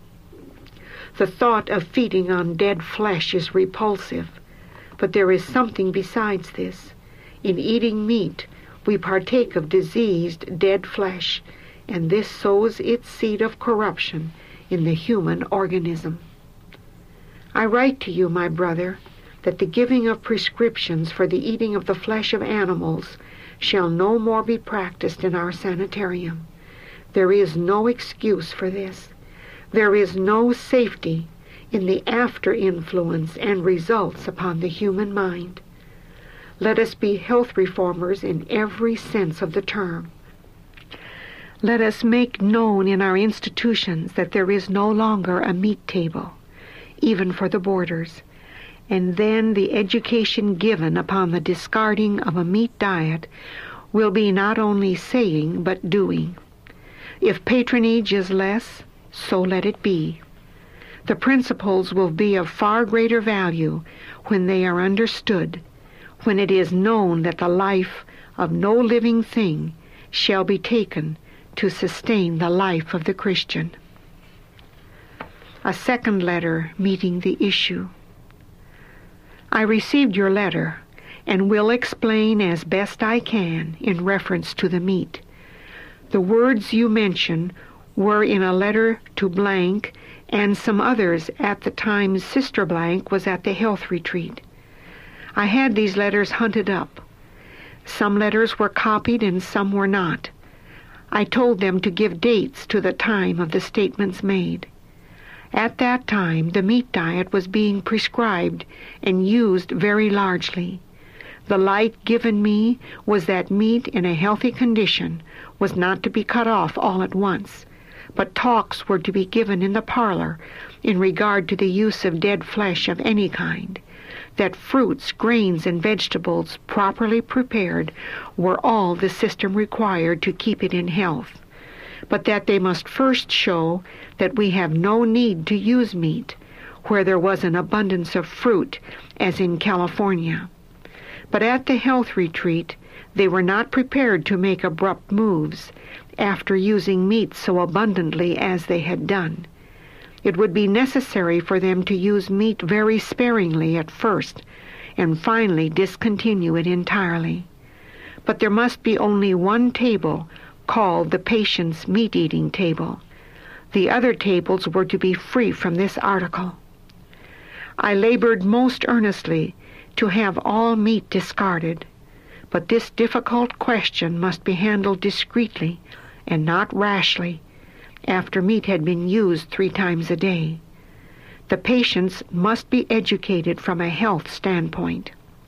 The thought of feeding on dead flesh is repulsive, but there is something besides this. In eating meat, we partake of diseased, dead flesh, and this sows its seed of corruption in the human organism. I write to you, my brother, that the giving of prescriptions for the eating of the flesh of animals shall no more be practiced in our sanitarium. There is no excuse for this. There is no safety in the after-influence and results upon the human mind. Let us be health reformers in every sense of the term. Let us make known in our institutions that there is no longer a meat table, even for the boarders, and then the education given upon the discarding of a meat diet will be not only saying but doing. If patronage is less, so let it be. The principles will be of far greater value when they are understood, when it is known that the life of no living thing shall be taken to sustain the life of the Christian. A second letter meeting the issue. I received your letter, and will explain as best I can in reference to the meat. The words you mention were in a letter to Blank and some others at the time Sister Blank was at the health retreat. I had these letters hunted up. Some letters were copied and some were not. I told them to give dates to the time of the statements made. At that time, the meat diet was being prescribed and used very largely. The light given me was that meat in a healthy condition was not to be cut off all at once, but talks were to be given in the parlor in regard to the use of dead flesh of any kind, that fruits, grains, and vegetables properly prepared were all the system required to keep it in health, but that they must first show that we have no need to use meat where there was an abundance of fruit, as in California. But at the health retreat, they were not prepared to make abrupt moves after using meat so abundantly as they had done. It would be necessary for them to use meat very sparingly at first, and finally discontinue it entirely. But there must be only one table, called the patient's meat-eating table. The other tables were to be free from this article. I labored most earnestly to have all meat discarded, but this difficult question must be handled discreetly and not rashly, after meat had been used three times a day. The patients must be educated from a health standpoint.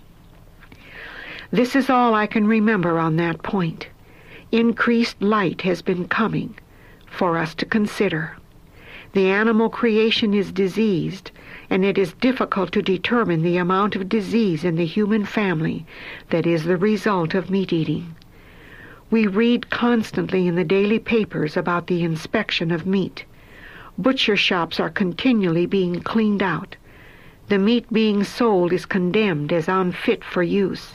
This is all I can remember on that point. Increased light has been coming for us to consider. The animal creation is diseased, and it is difficult to determine the amount of disease in the human family that is the result of meat eating. We read constantly in the daily papers about the inspection of meat. Butcher shops are continually being cleaned out. The meat being sold is condemned as unfit for use.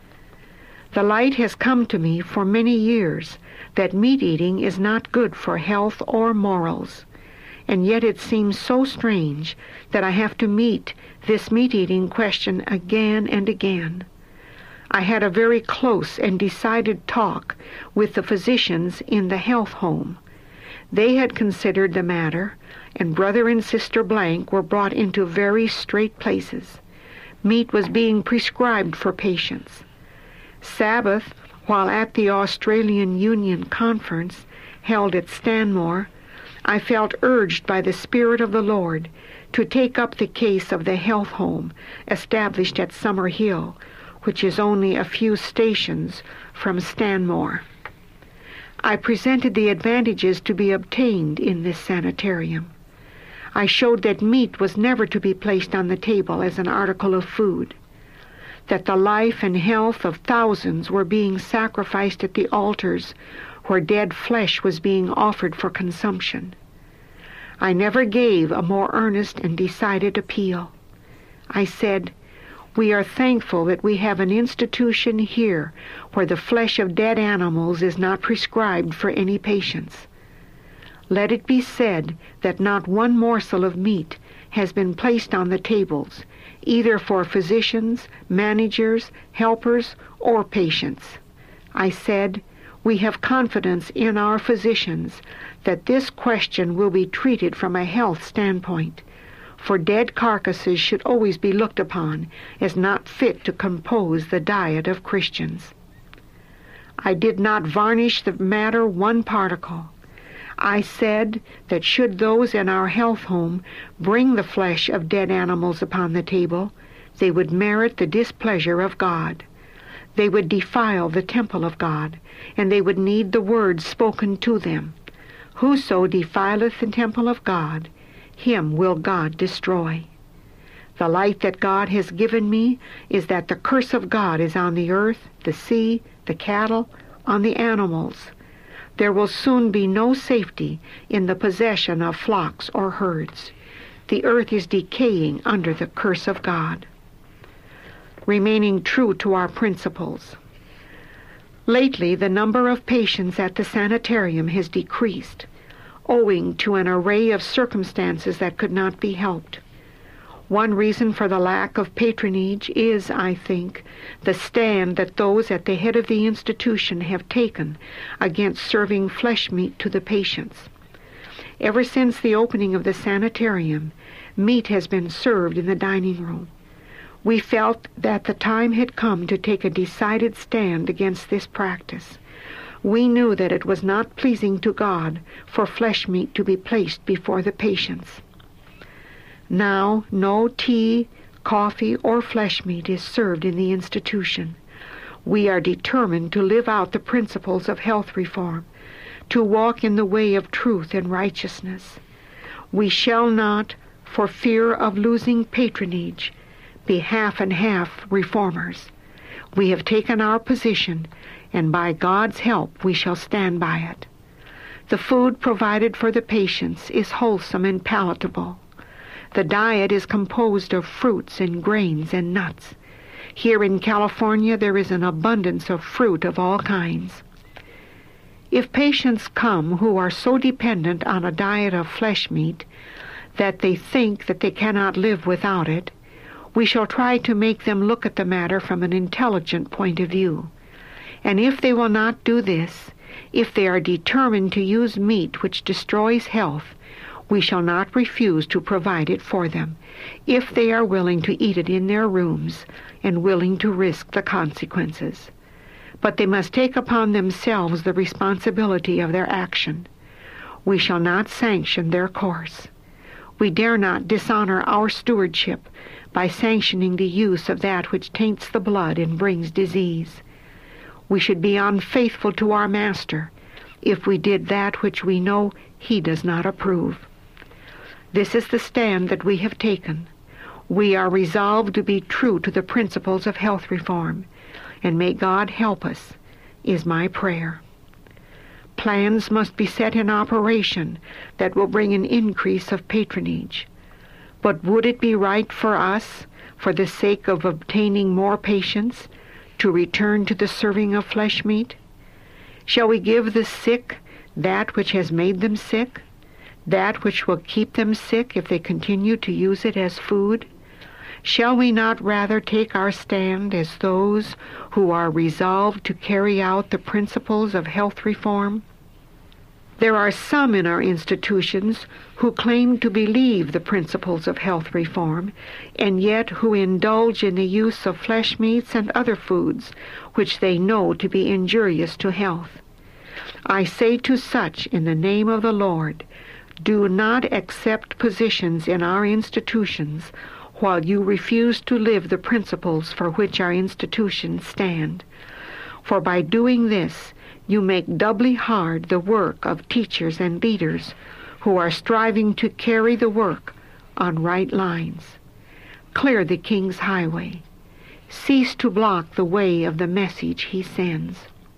The light has come to me for many years that meat eating is not good for health or morals, and yet it seems so strange that I have to meet this meat eating question again and again. I had a very close and decided talk with the physicians in the health home. They had considered the matter, and Brother and Sister Blank were brought into very straight places. Meat was being prescribed for patients. Sabbath, while at the Australian Union Conference held at Stanmore, I felt urged by the Spirit of the Lord to take up the case of the health home established at Summer Hill, which is only a few stations from Stanmore. I presented the advantages to be obtained in this sanitarium. I showed that meat was never to be placed on the table as an article of food, that the life and health of thousands were being sacrificed at the altars where dead flesh was being offered for consumption. I never gave a more earnest and decided appeal. I said, "We are thankful that we have an institution here where the flesh of dead animals is not prescribed for any patients. Let it be said that not one morsel of meat has been placed on the tables, either for physicians, managers, helpers, or patients." I said, "We have confidence in our physicians that this question will be treated from a health standpoint, for dead carcasses should always be looked upon as not fit to compose the diet of Christians." I did not varnish the matter one particle. I said that should those in our health home bring the flesh of dead animals upon the table, they would merit the displeasure of God. They would defile the temple of God, and they would need the words spoken to them. "Whoso defileth the temple of God, him will God destroy." The light that God has given me is that the curse of God is on the earth, the sea, the cattle, on the animals. There will soon be no safety in the possession of flocks or herds. The earth is decaying under the curse of God. Remaining true to our principles. Lately, the number of patients at the sanitarium has decreased, owing to an array of circumstances that could not be helped. One reason for the lack of patronage is, I think, the stand that those at the head of the institution have taken against serving flesh meat to the patients. Ever since the opening of the sanitarium, meat has been served in the dining room. We felt that the time had come to take a decided stand against this practice. We knew that it was not pleasing to God for flesh meat to be placed before the patients. Now, no tea, coffee, or flesh meat is served in the institution. We are determined to live out the principles of health reform, to walk in the way of truth and righteousness. We shall not, for fear of losing patronage, be half and half reformers. We have taken our position, and by God's help we shall stand by it. The food provided for the patients is wholesome and palatable. The diet is composed of fruits and grains and nuts. Here in California there is an abundance of fruit of all kinds. If patients come who are so dependent on a diet of flesh meat that they think that they cannot live without it, we shall try to make them look at the matter from an intelligent point of view. And if they will not do this, if they are determined to use meat which destroys health, we shall not refuse to provide it for them, if they are willing to eat it in their rooms and willing to risk the consequences. But they must take upon themselves the responsibility of their action. We shall not sanction their course. We dare not dishonor our stewardship by sanctioning the use of that which taints the blood and brings disease. We should be unfaithful to our Master if we did that which we know He does not approve. This is the stand that we have taken. We are resolved to be true to the principles of health reform, and may God help us, is my prayer. Plans must be set in operation that will bring an increase of patronage. But would it be right for us, for the sake of obtaining more patients, to return to the serving of flesh meat? Shall we give the sick that which has made them sick, that which will keep them sick if they continue to use it as food? Shall we not rather take our stand as those who are resolved to carry out the principles of health reform? There are some in our institutions who claim to believe the principles of health reform, and yet who indulge in the use of flesh meats and other foods which they know to be injurious to health. I say to such, in the name of the Lord, do not accept positions in our institutions while you refuse to live the principles for which our institutions stand. For by doing this, you make doubly hard the work of teachers and leaders who are striving to carry the work on right lines. Clear the King's highway. Cease to block the way of the message he sends.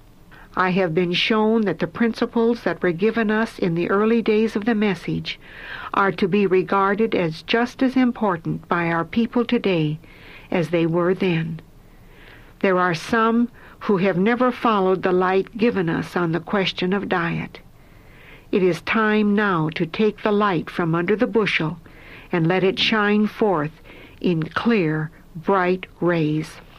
I have been shown that the principles that were given us in the early days of the message are to be regarded as just as important by our people today as they were then. There are some who have never followed the light given us on the question of diet. It is time now to take the light from under the bushel and let it shine forth in clear, bright rays.